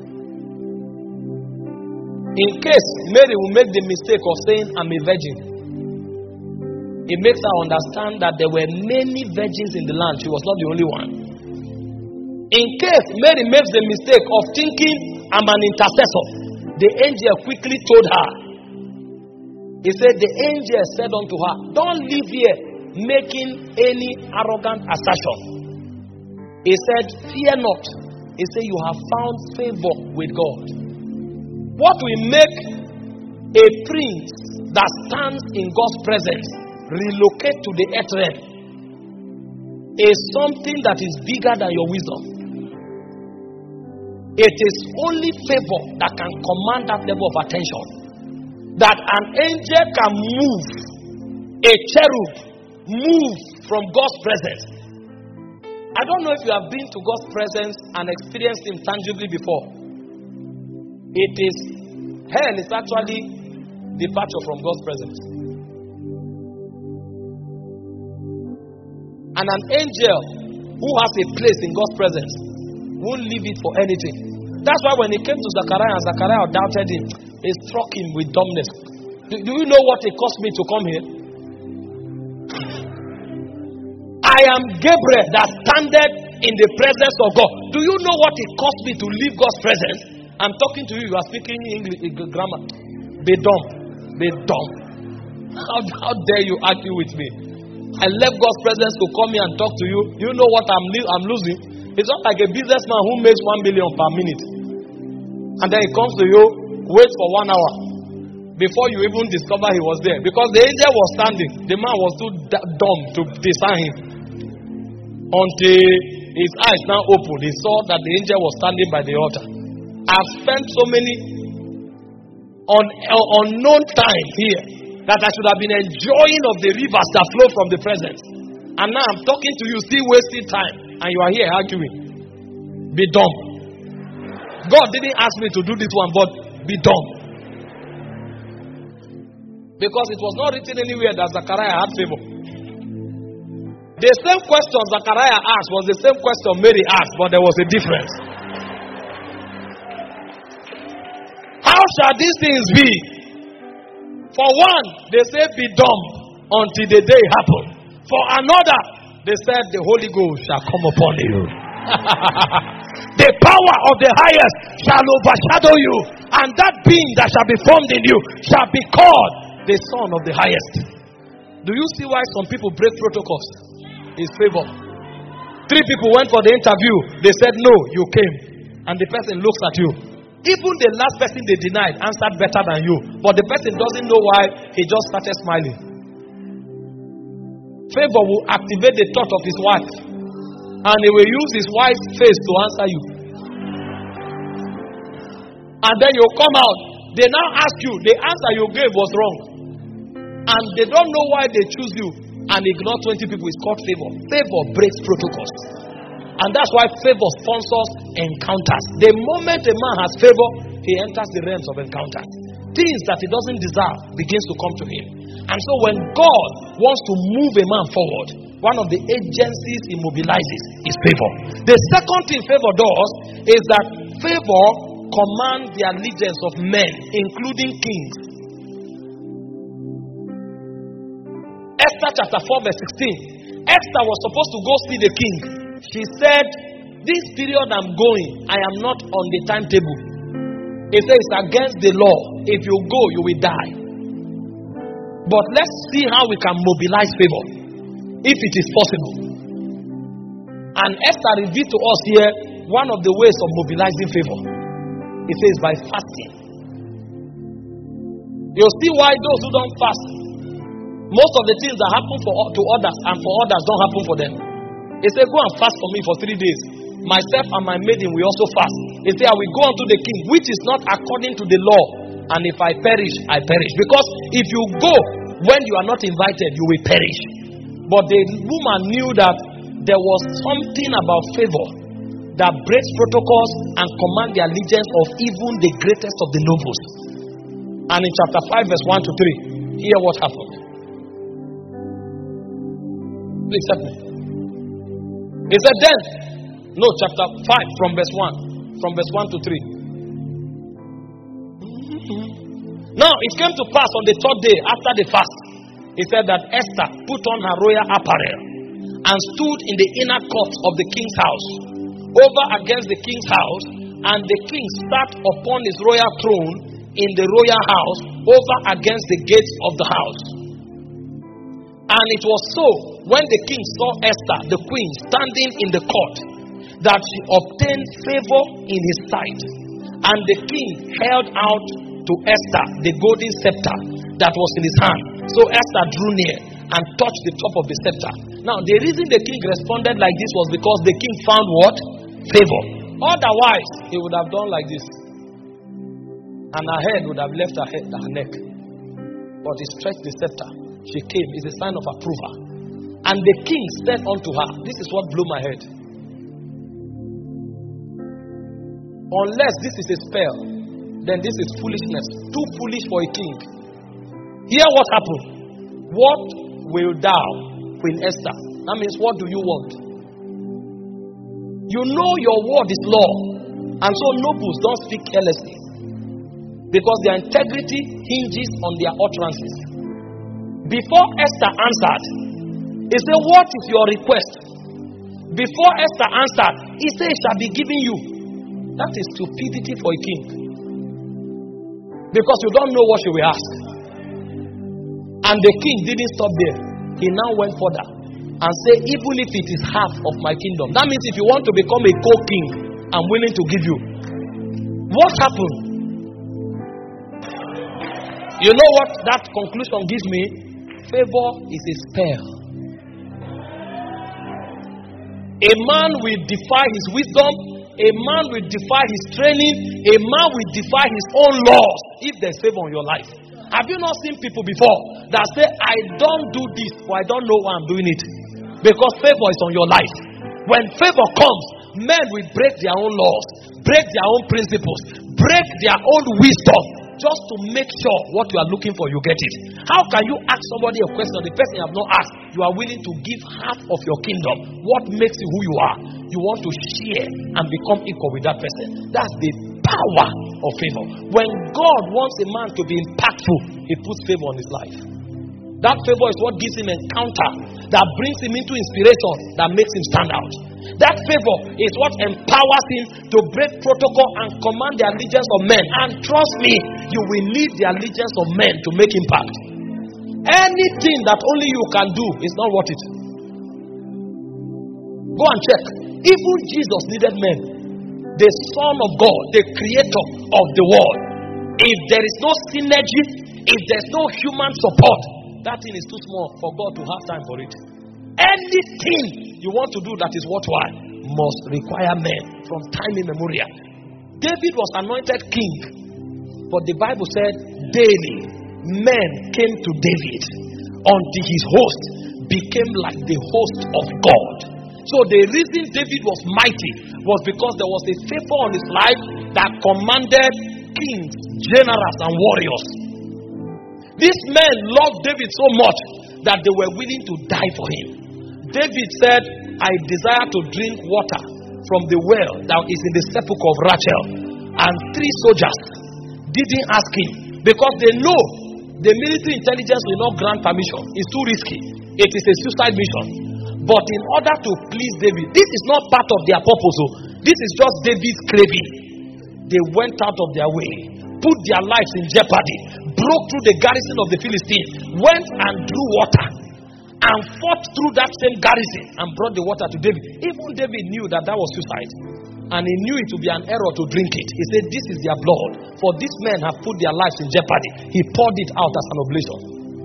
in case Mary will make the mistake of saying, I'm a virgin, it makes her understand that there were many virgins in the land. She was not the only one. In case Mary makes the mistake of thinking, I'm an intercessor, the angel quickly told her. He said, the angel said unto her, don't live here making any arrogant assertion. He said, fear not. He said, you have found favor with God. What will make a prince that stands in God's presence relocate to the earth realm is something that is bigger than your wisdom. It is only favor that can command that level of attention. That an angel can move, a cherub move from God's presence. I don't know if you have been to God's presence and experienced Him tangibly before. Hell is actually departure from God's presence. And an angel who has a place in God's presence won't leave it for anything. That's why when he came to Zechariah and Zechariah doubted him, he struck him with dumbness. Do you know what it cost me to come here? I am Gabriel that standeth in the presence of God. Do you know what it cost me to leave God's presence? I'm talking to you, you are speaking English grammar. Be dumb. Be dumb. How dare you argue with me? I left God's presence to come here and talk to you. You know what I'm losing? It's not like a businessman who makes 1 million per minute. And then he comes to you, wait for 1 hour before you even discover he was there. Because the angel was standing. The man was too dumb to discern him. Until his eyes now opened, he saw that the angel was standing by the altar. I've spent so many unknown time here that I should have been enjoying of the rivers that flow from the presence. And now I'm talking to you, still wasting time. And you are here arguing. Be dumb. God didn't ask me to do this one, but be dumb. Because it was not written anywhere that Zechariah had favor. The same question Zechariah asked was the same question Mary asked, but there was a difference. How shall these things be? For one, they say be dumb until the day happen. For another, they said the Holy Ghost shall come upon you. The power of the highest shall overshadow you, and that being that shall be formed in you shall be called the Son of the highest. Do you see why some people break protocols? It's favor. 3 people went for the interview. They said no, you came. And the person looks at you. Even the last person they denied answered better than you. But the person doesn't know why. He just started smiling. Favor will activate the thought of his wife. And he will use his wife's face to answer you. And then you come out. They now ask you, the answer you gave was wrong. And they don't know why they choose you. And ignore 20 people. It's called favor. Favor breaks protocols. And that's why favor sponsors encounters. The moment a man has favor, he enters the realms of encounters. Things that he doesn't deserve begins to come to him. And so when God wants to move a man forward, one of the agencies he mobilizes is favor. The second thing favor does is that favor commands the allegiance of men, including kings. Esther chapter 4 verse 16. Esther was supposed to go see the king. She said, this period I'm going, I am not on the timetable. It says it's against the law. If you go, you will die. But let's see how we can mobilize favor, if it is possible. And Esther revealed to us here one of the ways of mobilizing favor. It says by fasting. You'll see why those who don't fast, most of the things that happen to others and for others don't happen for them. He said, go and fast for me for 3 days. Myself and my maiden will also fast. He said, I will go unto the king, which is not according to the law. And if I perish, I perish. Because if you go when you are not invited, you will perish. But the woman knew that there was something about favor that breaks protocols and command the allegiance of even the greatest of the nobles. And in chapter 5 verse 1 to 3, hear what happened. Please help me. He said then, no, chapter 5 from verse 1. From verse 1 to 3. Now it came to pass on the third day after the fast, he said that Esther put on her royal apparel and stood in the inner court of the king's house, over against the king's house, and the king sat upon his royal throne in the royal house, over against the gates of the house. And it was so, when the king saw Esther, the queen, standing in the court, that she obtained favor in his sight. And the king held out to Esther the golden scepter that was in his hand. So Esther drew near and touched the top of the scepter. Now, the reason the king responded like this was because the king found what? Favor. Otherwise, he would have done like this. And her head would have left her neck. But he stretched the scepter. She came. It's a sign of approval. And the king said unto her, this is what blew my head. Unless this is a spell, then this is foolishness. Too foolish for a king. Hear what happened. What will thou, Queen Esther? That means, what do you want? You know your word is law. And so nobles don't speak carelessly, because their integrity hinges on their utterances. Before Esther answered, he said, what is your request? Before Esther answered, he said, it shall be given you. That is stupidity for a king. Because you don't know what you will ask. And the king didn't stop there. He now went further and said, even if it is half of my kingdom. That means if you want to become a co-king, I'm willing to give you. What happened? You know what that conclusion gives me? Favor is a spell. A man will defy his wisdom. A man will defy his training. A man will defy his own laws if there's favor on your life. Have you not seen people before that say, I don't do this, but I don't know why I'm doing it? Because favor is on your life. When favor comes, men will break their own laws, break their own principles, break their own wisdom, just to make sure what you are looking for, you get it. How can you ask somebody a question, the person you have not asked, you are willing to give half of your kingdom? What makes you who you are? You want to share and become equal with that person. That's the power of favor. When God wants a man to be impactful, he puts favor on his life. That favor is what gives him encounter, that brings him into inspiration, that makes him stand out. That favor is what empowers him to break protocol and command the allegiance of men. And trust me, you will need the allegiance of men to make impact. Anything that only you can do is not worth it. Go and check. Even Jesus needed men. The Son of God, the creator of the world. If there is no synergy, if there's no human support, that thing is too small for God to have time for it. Anything you want to do that is worthwhile must require men from time immemorial. David was anointed king, but the Bible said daily men came to David until his host became like the host of God. So the reason David was mighty was because there was a favor on his life that commanded kings, generals, and warriors. These men loved David so much that they were willing to die for him. David said, I desire to drink water from the well that is in the sepulchre of Rachel. And 3 soldiers didn't ask him, because they know the military intelligence will not grant permission. It's too risky. It is a suicide mission. But in order to please David, this is not part of their purpose. This is just David's craving. They went out of their way, put their lives in jeopardy, broke through the garrison of the Philistines, went and drew water, and fought through that same garrison and brought the water to David. Even David knew that was suicide, and he knew it would be an error to drink it. He said, this is their blood, for these men have put their lives in jeopardy. He poured it out as an oblation.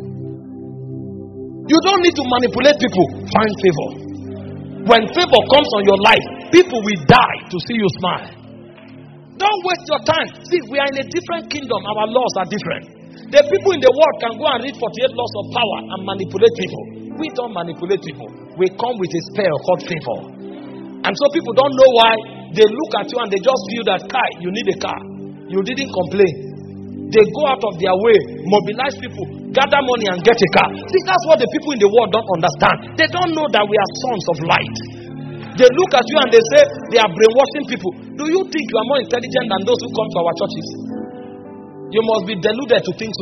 You don't need to manipulate people. Find favor. When favor comes on your life, people will die to see you smile. Don't waste your time. See, we are in a different kingdom. Our laws are different. The people in the world can go and read 48 laws of power and manipulate people. We don't manipulate people. We come with a spell called favor. And so people don't know why They look at you and they just feel that, Kai, you need a car. You didn't complain. They go out of their way, mobilize people, gather money and get a car. See, that's what the people in the world don't understand. They don't know that we are sons of light. They look at you and they say they are brainwashing people. Do you think you are more intelligent than those who come to our churches? You must be deluded to think so.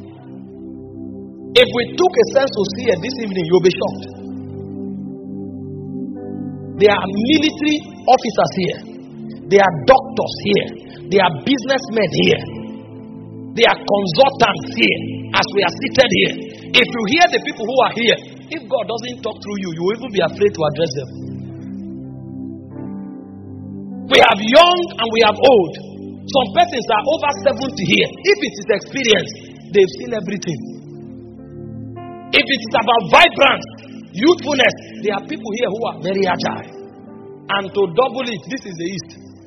If we took a census here this evening, you'll be shocked. There are military officers here. There are doctors here. There are businessmen here. There are consultants here as we are seated here. If you hear the people who are here, if God doesn't talk through you, you will even be afraid to address them. We have young and we have old. Some persons are over 70 here. If it is experience, they've seen everything. If it is about vibrance, youthfulness, there are people here who are very agile. And to double it, this is the East.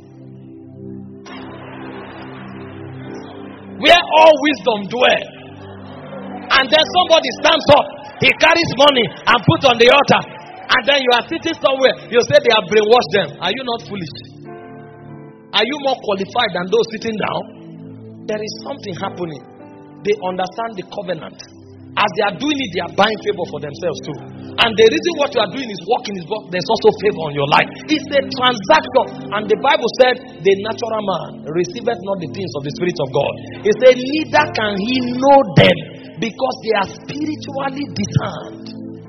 Where all wisdom dwells. And then somebody stands up, he carries money and puts on the altar. And then you are sitting somewhere, you say they have brainwashed them. Are you not foolish? Are you more qualified than those sitting down? There is something happening. They understand the covenant. As they are doing it, they are buying favor for themselves too. And the reason what you are doing is working is there's also favor on your life. It's a transaction. And the Bible said, the natural man receiveth not the things of the Spirit of God. It said, neither can he know them because they are spiritually discerned.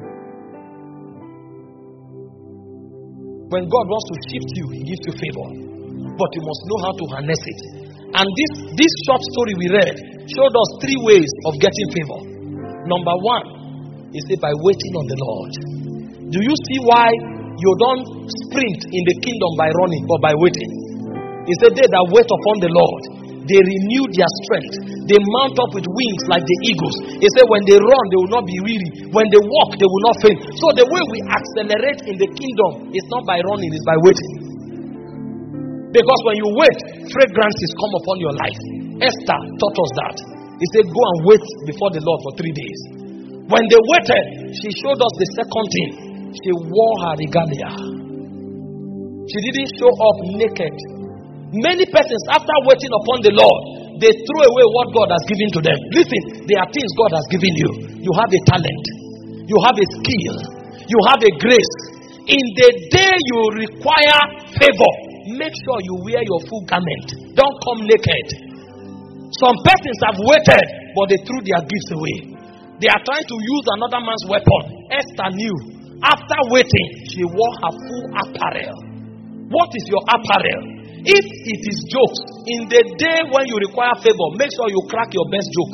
When God wants to shift you, he gives you favor. But you must know how to harness it. And this short story we read showed us 3 ways of getting favor. Number 1 is by waiting on the Lord. Do you see why you don't sprint in the kingdom by running but by waiting? He said, they that wait upon the Lord, they renew their strength. They mount up with wings like the eagles. He said, when they run, they will not be weary. When they walk, they will not faint. So the way we accelerate in the kingdom is not by running, it's by waiting. Because when you wait, fragrances come upon your life. Esther taught us that. He said, go and wait before the Lord for 3 days. When they waited, she showed us the second thing. She wore her regalia. She didn't show up naked. Many persons, after waiting upon the Lord, they throw away what God has given to them. Listen, there are things God has given you. You have a talent. You have a skill. You have a grace. In the day you require favor, make sure you wear your full garment. Don't come naked. Some persons have waited, but they threw their gifts away. They are trying to use another man's weapon. Esther knew. After waiting, she wore her full apparel. What is your apparel? If it is jokes, in the day when you require favor, make sure you crack your best joke.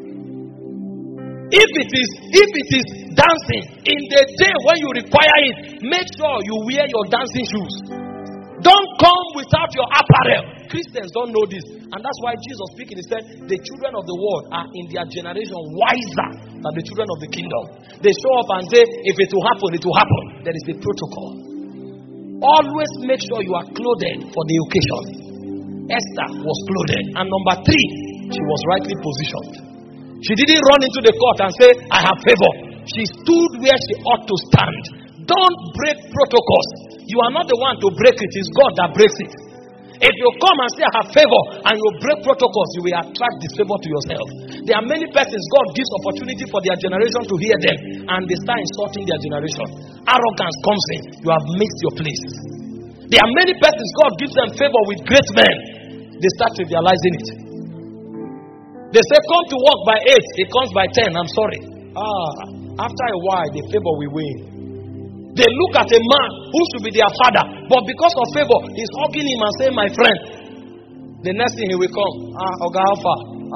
If it is dancing, in the day when you require it, make sure you wear your dancing shoes. Don't come without your apparel. Christians don't know this. And that's why Jesus speaking, he said, the children of the world are in their generation wiser than the children of the kingdom. They show up and say, if it will happen, it will happen. There is a protocol. Always make sure you are clothed for the occasion. Esther was clothed. And number 3, she was rightly positioned. She didn't run into the court and say, I have favor. She stood where she ought to stand. Don't break protocols. You are not the one to break it. It's God that breaks it. If you come and say I have favor and you break protocols, you will attract disfavor to yourself. There are many persons God gives opportunity for their generation to hear them, and they start insulting their generation. Arrogance comes in. You have mixed your place. There are many persons God gives them favor with great men. They start trivializing it. They say come to work by 8, it comes by 10. I'm sorry. After a while, the favor will win. They look at a man who should be their father, but because of favor, he's hugging him and saying, my friend. The next thing he will come, Oga Alpha.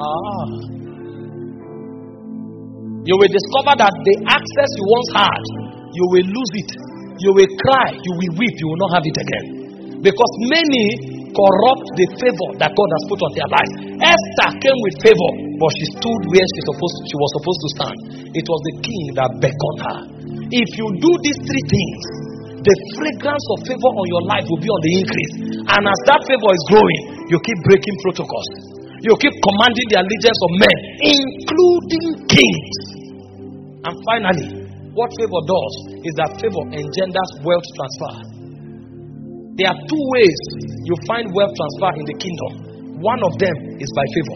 You will discover that the access you once had, you will lose it. You will cry, you will weep, you will not have it again. Because many corrupt the favor that God has put on their life. Esther came with favor, but she stood where she was supposed to stand. It was the king that beckoned her. If you do these 3 things, the fragrance of favor on your life will be on the increase. And as that favor is growing, you keep breaking protocols. You keep commanding the allegiance of men, including kings. And finally, what favor does is that favor engenders wealth transfer. There are two ways you find wealth transfer in the kingdom. One of them is by favor.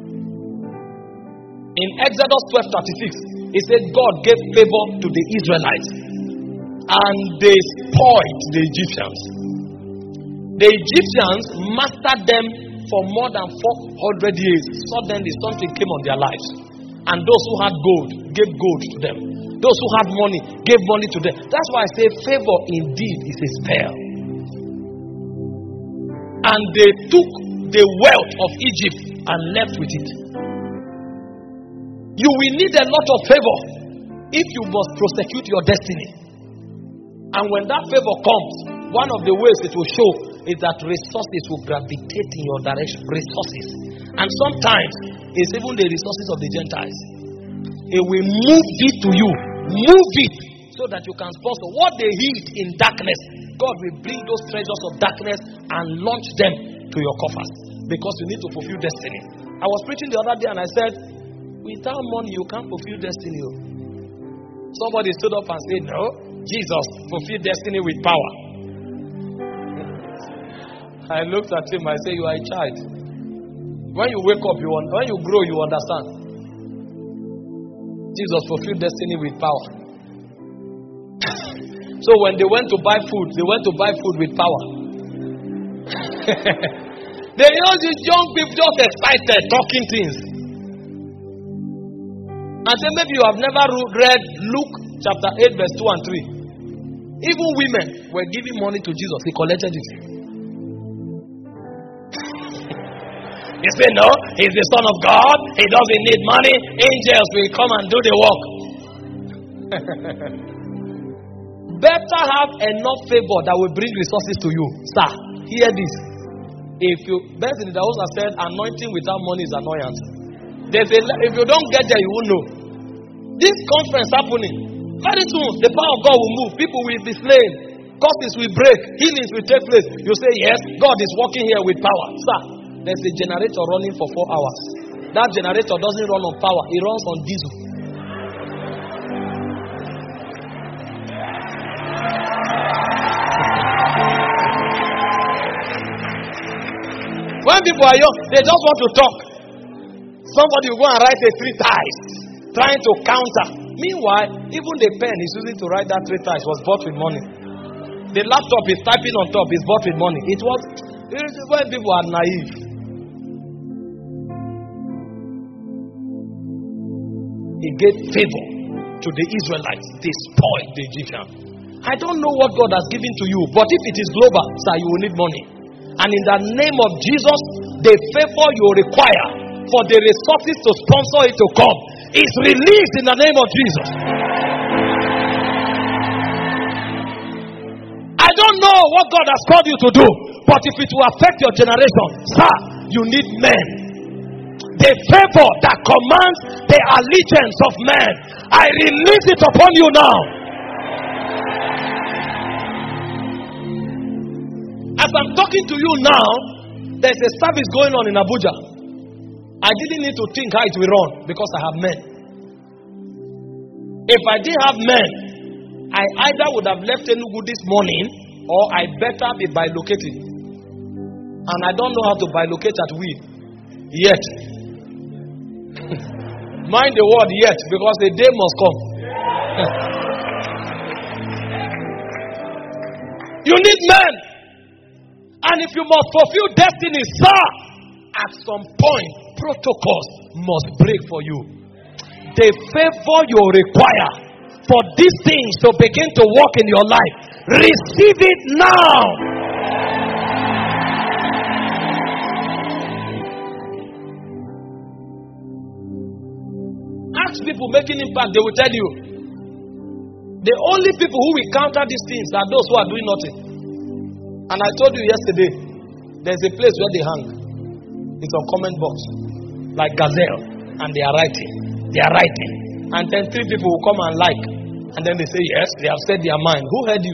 In Exodus 12:36, it said God gave favor to the Israelites and they spoiled the Egyptians. The Egyptians mastered them for more than 400 years. Suddenly something came on their lives. And those who had gold gave gold to them. Those who had money gave money to them. That's why I say favor indeed is a spell. And they took the wealth of Egypt and left with it. You will need a lot of favor if you must prosecute your destiny. And when that favor comes, one of the ways it will show is that resources will gravitate in your direction. Resources. And sometimes it's even the resources of the Gentiles. It will move it to you. Move it so that you can sponsor. What they hid in darkness, God will bring those treasures of darkness and launch them to your coffers. Because you need to fulfill destiny. I was preaching the other day and I said, without money you can't fulfill destiny. Somebody stood up and said, no, Jesus fulfilled destiny with power. I looked at him, I said, you are a child. When you wake up, when you grow, you understand. Jesus fulfilled destiny with power. So when they went to buy food, they went to buy food with power. They know these young people just excited, talking things. And then maybe you have never read Luke chapter 8 verse 2 and 3. Even women were giving money to Jesus. He collected it. You say, no, he's the Son of God. He doesn't need money. Angels will come and do the work. Better have enough favor that will bring resources to you. Sir, hear this. If the host has said, anointing without money is annoyance. If you don't get there, you won't know. This conference happening, very soon, the power of God will move. People will be slain. Curses will break. Healings will take place. You say, yes, God is working here with power. Sir, there's a generator running for 4 hours. That generator doesn't run on power. It runs on diesel. When people are young, they just want to talk. Somebody will go and write a 3 ties, trying to counter. Meanwhile, even the pen he's using to write that 3 ties was bought with money. The laptop is typing on top is bought with money. It was when people are naive. He gave favor to the Israelites. They spoiled the Egyptians. I don't know what God has given to you, but if it is global, sir, you will need money. And in the name of Jesus, the favor you require for the resources to sponsor it to come is released in the name of Jesus. I don't know what God has called you to do, but if it will affect your generation, sir, you need men. The favor that commands the allegiance of men, I release it upon you now. As I'm talking to you now, there's a service going on in Abuja. I didn't need to think how it will run because I have men. If I didn't have men, I either would have left Enugu this morning or I better be bilocating. And I don't know how to bilocate at will yet. Mind the word yet, because the day must come. You need men. And if you must fulfill destiny, sir, at some point, protocols must break for you. The favor you require for these things to begin to work in your life, receive it now. Ask people making impact, they will tell you. The only people who will counter these things are those who are doing nothing. And I told you yesterday, there's a place where they hang. It's on comment box, like gazelle, and they are writing. They are writing. And then 3 people will come and like. And then they say, yes, they have said their mind. Who heard you?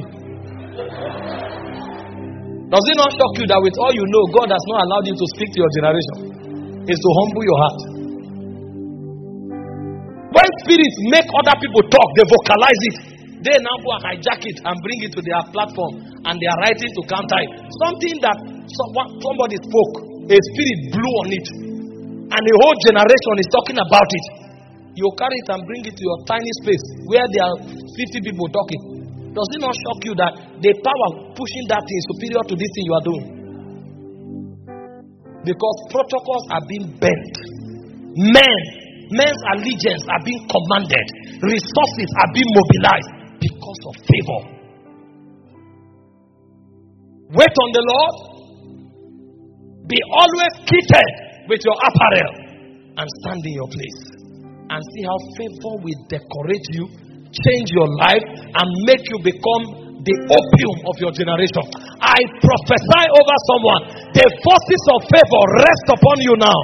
Does it not shock you that with all you know, God has not allowed you to speak to your generation? It's to humble your heart. When spirits make other people talk, they vocalize it. They now go and hijack it and bring it to their platform, and they are writing to counter it. Something that somebody spoke, a spirit blew on it, and a whole generation is talking about it. You carry it and bring it to your tiny space where there are 50 people talking. Does it not shock you that the power pushing that thing is superior to this thing you are doing? Because protocols are being bent. Men's allegiance are being commanded. Resources are being mobilized because of favor. Wait on the Lord. Be always kitted with your apparel and stand in your place. And see how favor will decorate you, change your life, and make you become the opium of your generation. I prophesy over someone. The forces of favor rest upon you now.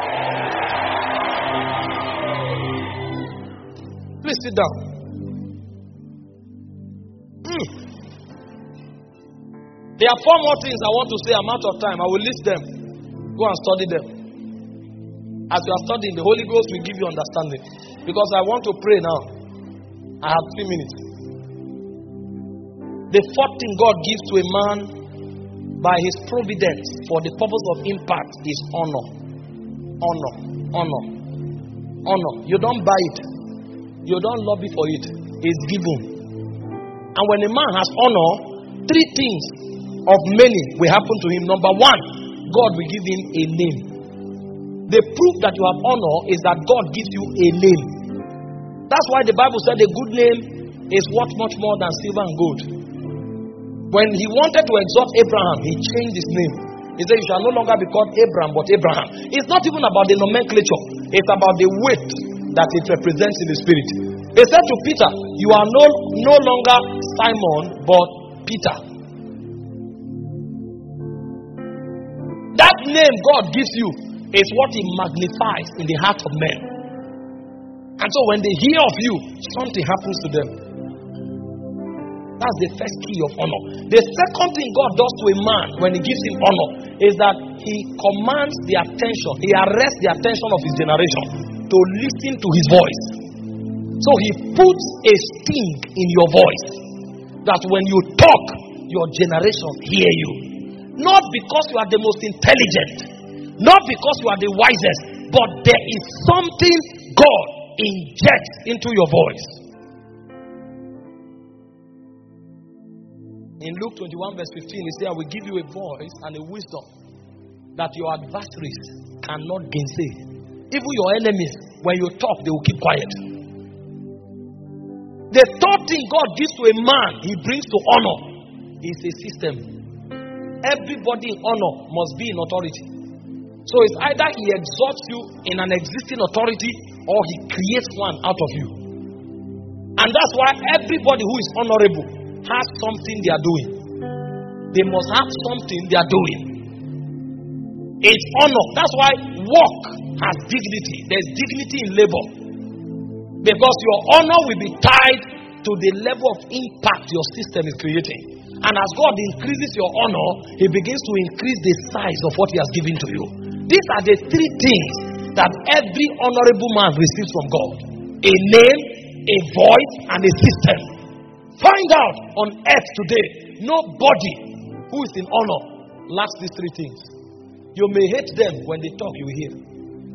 Please sit down. There are 4 more things I want to say. I'm out of time. I will list them. Go and study them. As you are studying, the Holy Ghost will give you understanding. Because I want to pray now. I have 3 minutes. The 4th thing God gives to a man by his providence for the purpose of impact is honor. Honor. Honor. Honor. You don't buy it. You don't lobby for it. It's given. And when a man has honor, 3 things of many will happen to him. Number 1, God will give him a name. The proof that you have honor is that God gives you a name. That's why the Bible said a good name is worth much more than silver and gold. When he wanted to exalt Abraham, he changed his name. He said, you shall no longer be called Abraham, but Abraham. It's not even about the nomenclature. It's about the weight that it represents in the spirit. He said to Peter, you are no longer Simon, but Peter. That name God gives you is what he magnifies in the heart of men. And so when they hear of you, something happens to them. That's the first key of honor. The second thing God does to a man when he gives him honor is that he commands the attention, he arrests the attention of his generation to listen to his voice. So he puts a sting in your voice that when you talk, your generation hear you. Not because you are the most intelligent, not because you are the wisest, but there is something God injects into your voice. In Luke 21 verse 15, he said, I will give you a voice and a wisdom that your adversaries cannot gainsay. Even your enemies, when you talk, they will keep quiet. The third thing God gives to a man, he brings to honor, is a system. Everybody in honor must be in authority. So it's either he exalts you in an existing authority or he creates one out of you. And that's why everybody who is honorable has something they are doing. They must have something they are doing. It's honor. That's why work has dignity. There's dignity in labor. Because your honor will be tied to the level of impact your system is creating. And as God increases your honor, he begins to increase the size of what he has given to you. These are the 3 things that every honorable man receives from God. A name, a voice, and a system. Find out on earth today, nobody who is in honor lacks these 3 things. You may hate them when they talk, you will hear.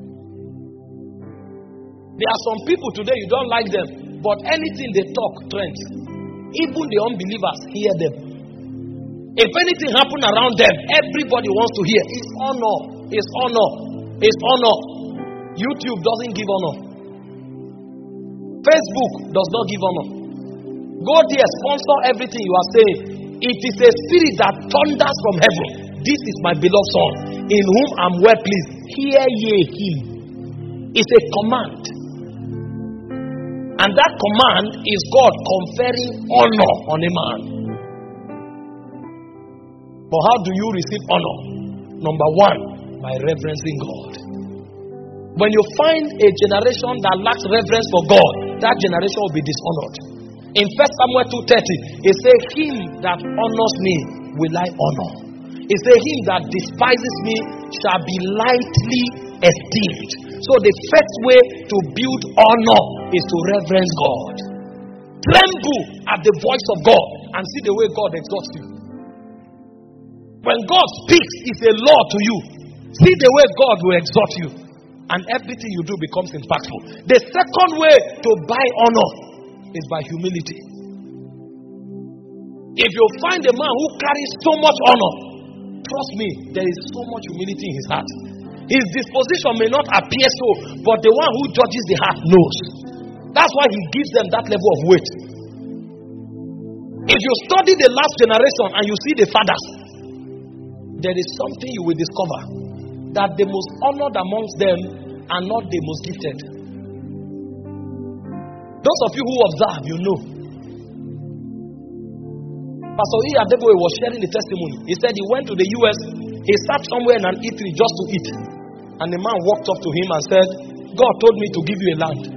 There are some people today, you don't like them, but anything they talk trends. Even the unbelievers hear them. If anything happens around them, everybody wants to hear. It's honor. It's honor. It's honor. YouTube doesn't give honor. Facebook does not give honor. Go there, sponsor everything you are saying. It is a spirit that thunders from heaven. This is my beloved son, in whom I'm well pleased. Hear ye him. It's a command. And that command is God conferring honor on a man. But how do you receive honor? Number 1, by reverencing God. When you find a generation that lacks reverence for God, that generation will be dishonored. In 1 Samuel 2:30, it says, him that honors me will I honor. It says, him that despises me shall be lightly esteemed. So the first way to build honor is to reverence God. Tremble at the voice of God and see the way God exalts you. When God speaks, it's a law to you. See the way God will exalt you, and everything you do becomes impactful. The second way to buy honor is by humility. If you find a man who carries so much honor, trust me, there is so much humility in his heart. His disposition may not appear so, but the one who judges the heart knows. That's why he gives them that level of weight. If you study the last generation and you see the fathers, there is something you will discover, that the most honored amongst them are not the most gifted. Those of you who observe, you know. Pastor E. Adeboye was sharing the testimony. He said he went to the US, he sat somewhere in an eatery just to eat. And the man walked up to him and said, God told me to give you a land.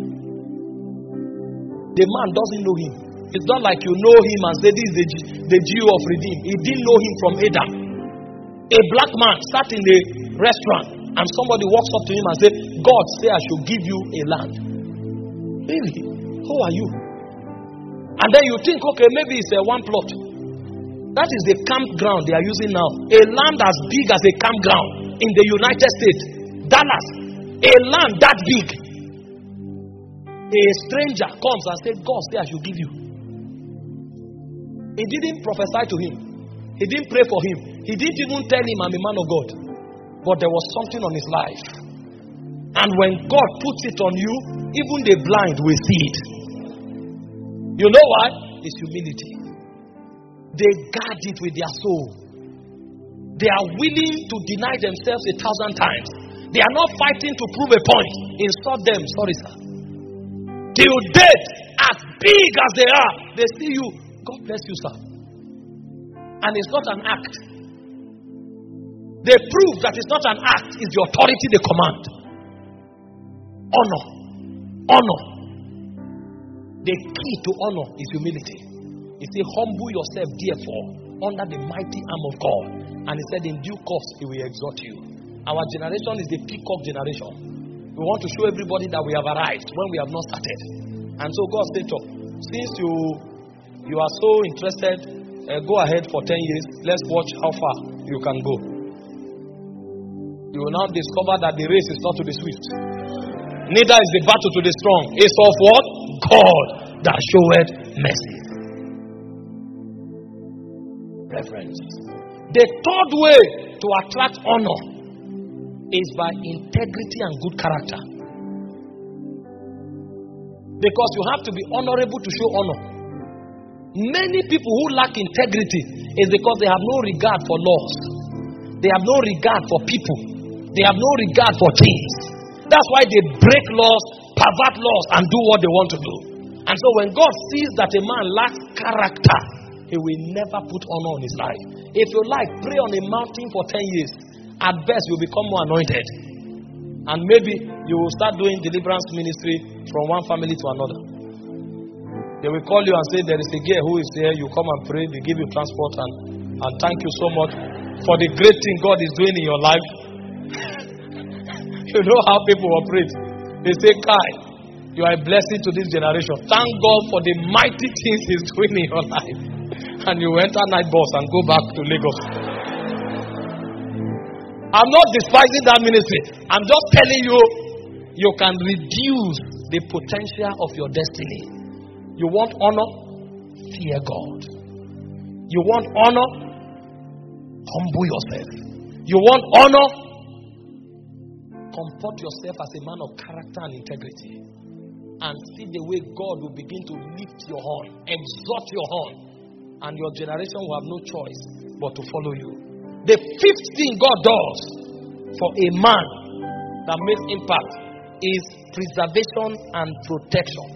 The man doesn't know him. It's not like you know him and say, this is the Jew of Redeem. He didn't know him from Adam. A black man sat in the restaurant and somebody walks up to him and says, God said I should give you a land. Really? Who are you? And then you think, okay, maybe it's a one plot. That is the campground they are using now. A land as big as a campground in the United States, Dallas. A land that big. A stranger comes and says, God said I should give you. He didn't prophesy to him. He didn't pray for him. He didn't even tell him I'm a man of God. But there was something on his life. And when God puts it on you, even the blind will see it. You know why? It's humility. They guard it with their soul. They are willing to deny themselves 1,000 times. They are not fighting to prove a point. Insult them. Sorry, sir. Till death, as big as they are, they see you. God bless you, sir. And it's not an act. They prove that it's not an act, it's the authority they command. Honor. Honor. The key to honor is humility. He said, humble yourself therefore under the mighty arm of God. And he said, in due course he will exalt you. Our generation is the peacock generation. We want to show everybody that we have arrived when we have not started. And so God said, since you are so interested, go ahead for 10 years. Let's watch how far you can go. You will now discover that the race is not to the swift. Neither is the battle to the strong. It's of what? God that showeth mercy. Reverence. The third way to attract honor is by integrity and good character. Because you have to be honorable to show honor. Many people who lack integrity is because they have no regard for laws. They have no regard for people. They have no regard for things. That's why they break laws, pervert laws, and do what they want to do. And so when God sees that a man lacks character, he will never put honor on his life. If you like, pray on a mountain for 10 years. At best, you'll become more anointed. And maybe you will start doing deliverance ministry from one family to another. They will call you and say, there is a girl who is here. You come and pray. They give you transport and thank you so much for the great thing God is doing in your life. You know how people operate. They say, Kai, you are a blessing to this generation. Thank God for the mighty things He's doing in your life. And you enter night bus and go back to Lagos. I'm not despising that ministry. I'm just telling you, you can reduce the potential of your destiny. You want honor? Fear God. You want honor? Humble yourself. You want honor? Comport yourself as a man of character and integrity. And see the way God will begin to lift your horn, exalt your horn. And your generation will have no choice but to follow you. The fifth thing God does for a man that makes impact is preservation and protection.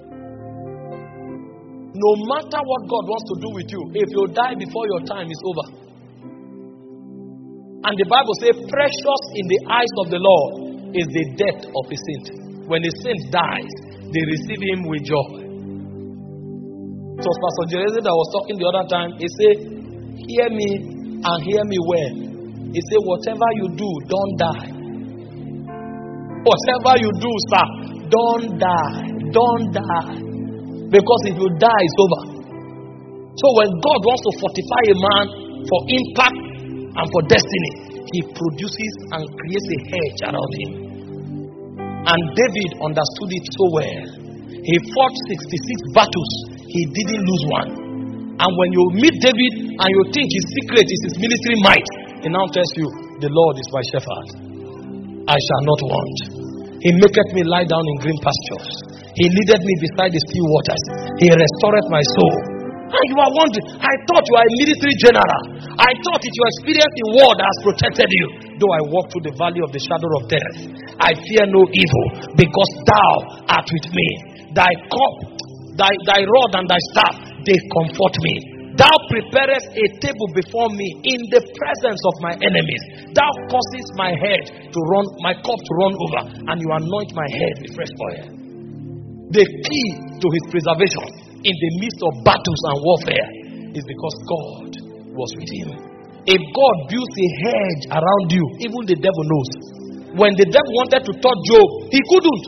No matter what God wants to do with you, if you die before your time is over. And the Bible says, precious in the eyes of the Lord is the death of a saint. When a saint dies, they receive him with joy. So Pastor Jerezi that was talking the other time, he said, hear me and hear me well. He said, whatever you do, don't die. Whatever you do, sir, don't die. Don't die. Because if you die, it's over. So when God wants to fortify a man for impact and for destiny, he produces and creates a hedge around him. And David understood it so well. He fought 66 battles. He didn't lose one. And when you meet David and you think his secret is his military might, he now tells you, the Lord is my shepherd. I shall not want. He maketh me lie down in green pastures. He leadeth me beside the still waters. He restoreth my soul. And you are wondering, I thought you are a military general. I thought it your experience in war that has protected you. Though I walk through the valley of the shadow of death, I fear no evil, because thou art with me. Thy cup, thy rod and thy staff, they comfort me. Thou preparest a table before me in the presence of my enemies. Thou causest my head to run, my cup to run over, and you anoint my head with fresh oil. The key to his preservation in the midst of battles and warfare is because God was with him. If God builds a hedge around you, even the devil knows. When the devil wanted to touch Job, he couldn't.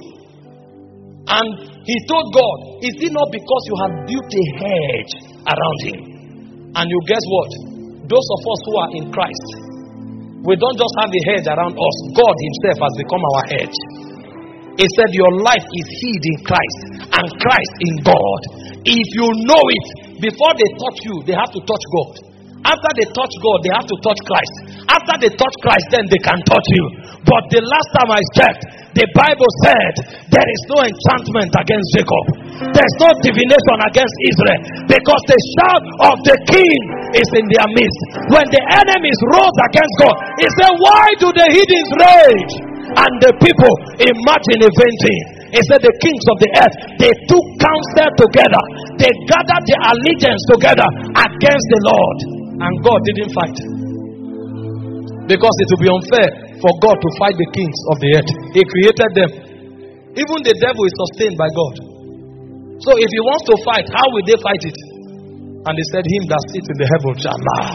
And he told God, is it not because you have built a hedge around him? And you guess what? Those of us who are in Christ, we don't just have a hedge around us. God himself has become our hedge. He said your life is hid in Christ and Christ in God. If you know it, before they touch you, they have to touch God. After they touch God, they have to touch Christ. After they touch Christ, then they can touch you. But the last time I checked, the Bible said there is no enchantment against Jacob. There's no divination against Israel, because the shout of the king is in their midst. When the enemies rose against God, he said, why do the heathens rage and the people imagine a vain thing? He said the kings of the earth, they took counsel together. They gathered their allegiance together against the Lord. And God didn't fight. Because it would be unfair for God to fight the kings of the earth. He created them. Even the devil is sustained by God. So if he wants to fight, how will they fight it? And he said, him that sits in the heaven shall laugh.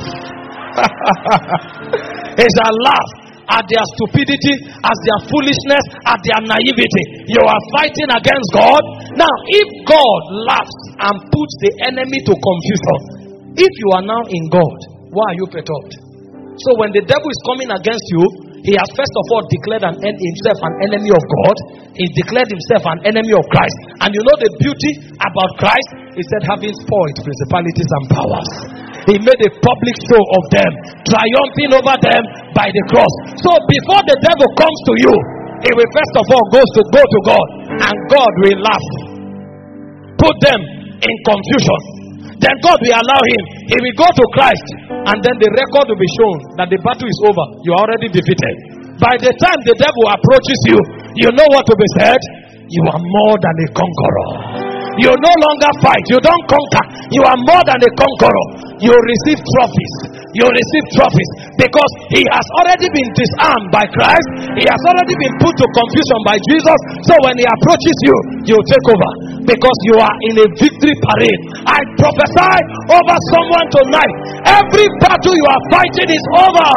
He shall laugh at their stupidity, at their foolishness, at their naivety. You are fighting against God. Now, if God laughs and puts the enemy to confusion, if you are now in God, why are you perturbed? So when the devil is coming against you, he has first of all declared himself an enemy of God. He declared himself an enemy of Christ. And you know the beauty about Christ? He said, having spoiled principalities and powers, he made a public show of them, triumphing over them by the cross. So before the devil comes to you, he will first of all go to God, and God will laugh, put them in confusion. Then God will allow him. He will go to Christ, and then the record will be shown that the battle is over. You are already defeated. By the time the devil approaches you, you know what will be said? You are more than a conqueror. You no longer fight. You don't conquer. You are more than a conqueror. You receive trophies. You receive trophies because he has already been disarmed by Christ. He has already been put to confusion by Jesus. So when he approaches you, you take over because you are in a victory parade. I prophesy over someone tonight. Every battle you are fighting is over.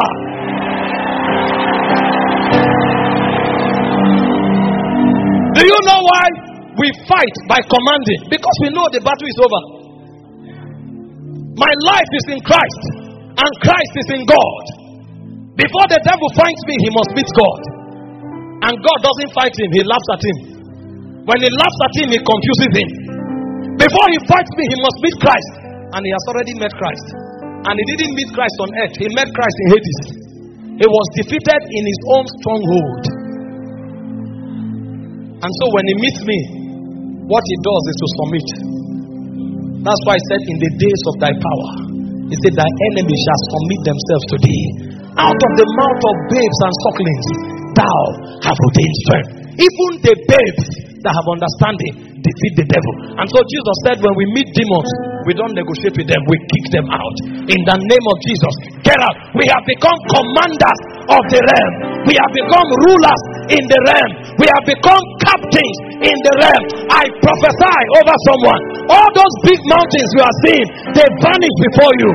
Do you know why we fight by commanding? Because we know the battle is over. My life is in Christ, and Christ is in God. Before the devil finds me, he must meet God. And God doesn't fight him, he laughs at him. When he laughs at him, he confuses him. Before he fights me, he must meet Christ. And he has already met Christ. And he didn't meet Christ on earth, he met Christ in Hades. He was defeated in his own stronghold. And so when he meets me, what he does is to submit. That's why he said, in the days of thy power, he said, thy enemies shall submit themselves to thee. Out of the mouth of babes and sucklings, thou have ordained strength. Even the babes that have understanding defeat the devil. And so Jesus said, when we meet demons, we don't negotiate with them, we kick them out. In the name of Jesus, get out. We have become commanders of the realm. We have become rulers in the realm. We have become captains in the realm. I prophesy over someone. All those big mountains you are seeing, they vanish before you.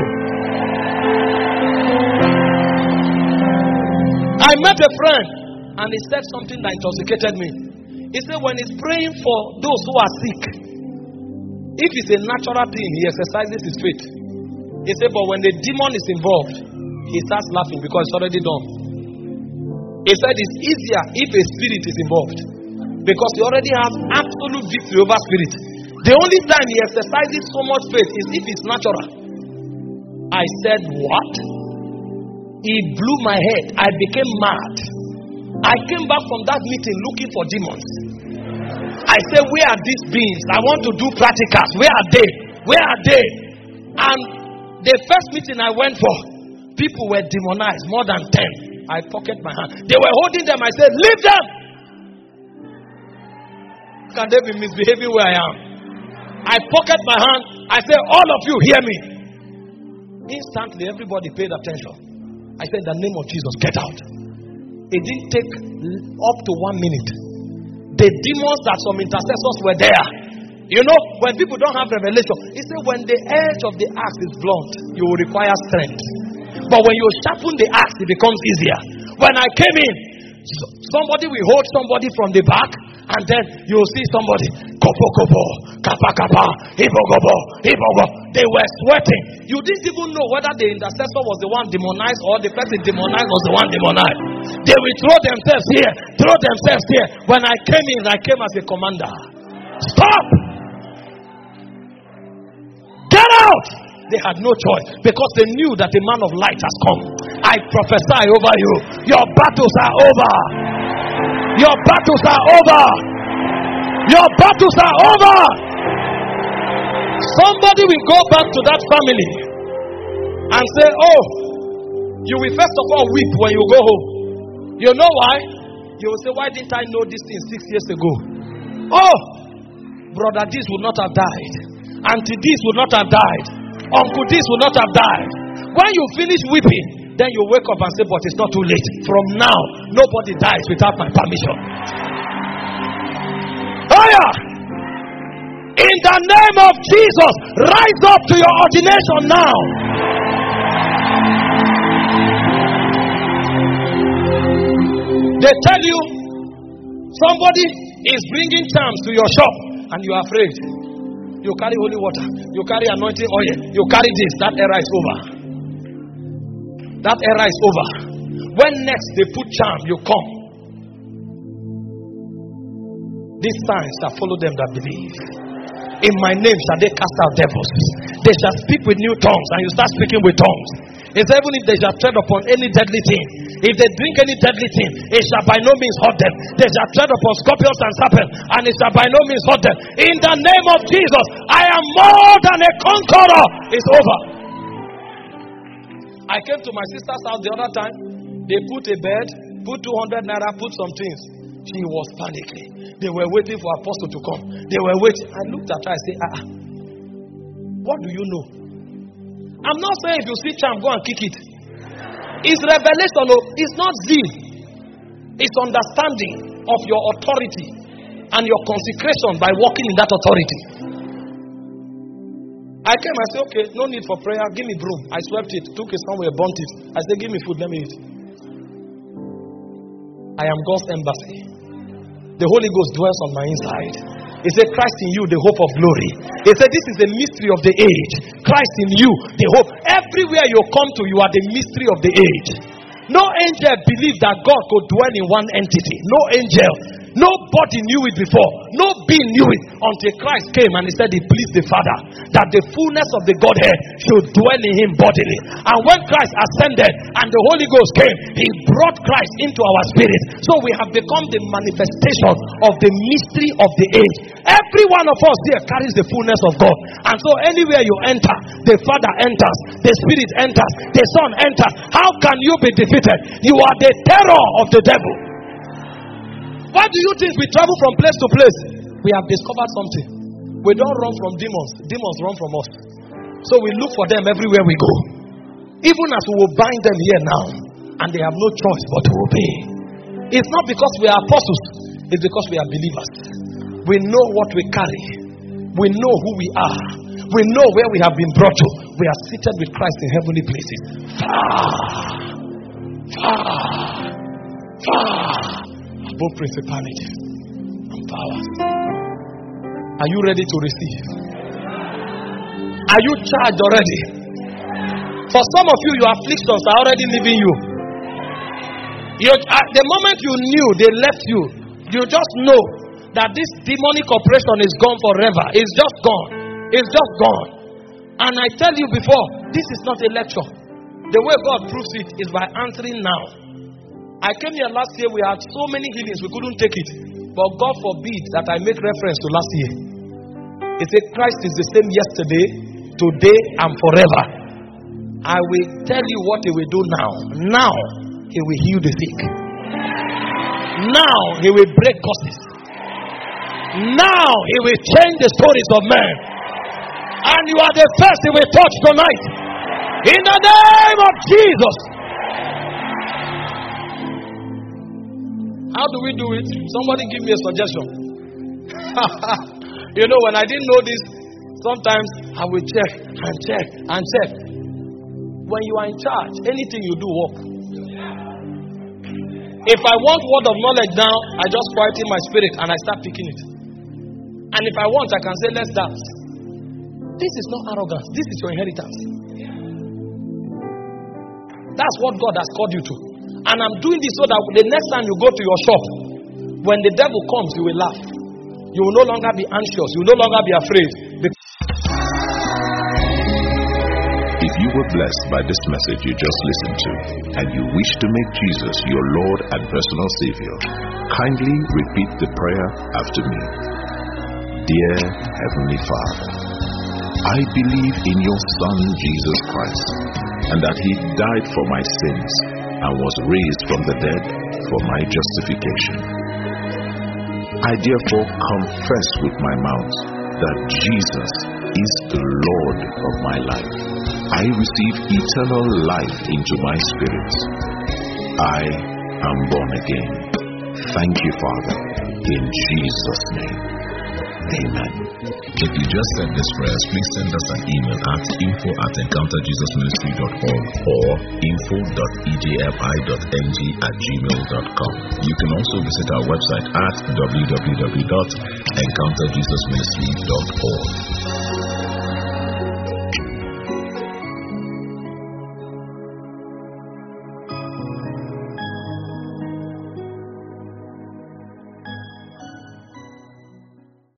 I met a friend and he said something that intoxicated me. He said when he's praying for those who are sick, If it's a natural thing, he exercises his faith. He said, but when the demon is involved, he starts laughing because it's already done. He said it's easier if a spirit is involved because he already has absolute victory over spirit. The only time he exercises so much faith is if it's natural. I said, what? He blew my head. I became mad. I came back from that meeting looking for demons. I said, where are these beings? I want to do practicals. Where are they? Where are they? And the first meeting I went for, people were demonized, more than 10. I pocket my hand. They were holding them. I said, leave them. Can they be misbehaving where I am? I pocket my hand. I said, all of you hear me. Instantly, everybody paid attention. I said, in the name of Jesus, get out. It didn't take up to 1 minute. The demons that some intercessors were there. You know, when people don't have revelation, he said, when the edge of the axe is blunt, you will require strength. But when you sharpen the axe, it becomes easier. When I came in, somebody will hold somebody from the back, and then you will see somebody, kopo kopo, kapa kapa, hibo gobo, hibo go. They were sweating. You didn't even know whether the intercessor was the one demonized or the person demonized was the one demonized. They will throw themselves here, throw themselves here. When I came in, I came as a commander. Stop! Get out! They had no choice because they knew that the man of light has come. I prophesy over you. Your battles are over. Your battles are over. Your battles are over. Somebody will go back to that family and say, oh, you will first of all weep when you go home. You know why? You will say, why didn't I know this thing 6 years ago? Oh, brother, this would not have died. Auntie, this would not have died. Uncle, this would not have died. When you finish weeping, then you wake up and say, but it's not too late. From now, nobody dies without my permission. Oh yeah! In the name of Jesus, rise up to your ordination now. They tell you somebody is bringing charms to your shop and you are afraid. You carry holy water, you carry anointing oil, you carry this. That era is over. That era is over. When next they put charm, you come. These signs shall follow them that believe. In my name shall they cast out devils. They shall speak with new tongues, and you start speaking with tongues. It's even if they shall tread upon any deadly thing. If they drink any deadly thing, it shall by no means hurt them. They shall tread upon scorpions and serpents, and it shall by no means hurt them. In the name of Jesus, I am more than a conqueror. It's over. I came to my sister's house the other time. They put a bed, put 200 naira, put some things. She was panicking. They were waiting for Apostle to come. They were waiting. I looked at her. I said, what do you know? I'm not saying if you see charm, go and kick it. It's revelation. It's not zeal. It's understanding of your authority and your consecration by walking in that authority. I came, I said, okay, no need for prayer. Give me broom. I swept it, took it somewhere, burnt it. I said, give me food, let me eat. I am God's embassy. The Holy Ghost dwells on my inside. He said, Christ in you, the hope of glory. He said, this is the mystery of the age. Christ in you, the hope. Everywhere you come to, you are the mystery of the age. No angel believed that God could dwell in one entity. No angel. Nobody knew it before. No being knew it until Christ came and he said he pleased the Father that the fullness of the Godhead should dwell in him bodily. And when Christ ascended and the Holy Ghost came, he brought Christ into our spirit. So we have become the manifestation of the mystery of the age. Every one of us here carries the fullness of God. And so anywhere you enter, the Father enters, the Spirit enters, the Son enters. How can you be defeated? You are the terror of the devil. Why do you think we travel from place to place? We have discovered something. We don't run from demons. Demons run from us. So we look for them everywhere we go. Even as we will bind them here now. And they have no choice but to obey. It's not because we are apostles. It's because we are believers. We know what we carry. We know who we are. We know where we have been brought to. We are seated with Christ in heavenly places. Far above principality and powers. Are you ready to receive? Are you charged already? For some of you, your afflictions are already leaving you. At the moment you knew they left you, you just know that this demonic oppression is gone forever. It's just gone. It's just gone. And I tell you before, this is not a lecture. The way God proves it is by answering now. I came here last year, we had so many healings, we couldn't take it. But God forbid that I make reference to last year. He said, Christ is the same yesterday, today, and forever. I will tell you what he will do now. Now, he will heal the sick. Now, he will break curses. Now, he will change the stories of men. And you are the first he will touch tonight. In the name of Jesus. How do we do it? Somebody give me a suggestion. You know, when I didn't know this, sometimes I will check and check and check. When you are in charge, anything you do work. If I want word of knowledge now, I just quieten my spirit and I start picking it. And if I want, I can say, let's dance. This is not arrogance. This is your inheritance. That's what God has called you to. And I'm doing this so that the next time you go to your shop, when the devil comes, you will laugh. You will no longer be anxious. You will no longer be afraid. If you were blessed by this message you just listened to, and you wish to make Jesus your Lord and personal Savior, kindly repeat the prayer after me. Dear Heavenly Father, I believe in your Son Jesus Christ, and that he died for my sins and was raised from the dead for my justification. I therefore confess with my mouth that Jesus is the Lord of my life. I receive eternal life into my spirit. I am born again. Thank you, Father, in Jesus' name. Amen. If you just said this prayers, please send us an email at info@encounterjesusministry.org or info.ejfi.ng@gmail.com. You can also visit our website at www.encounterjesusministry.org.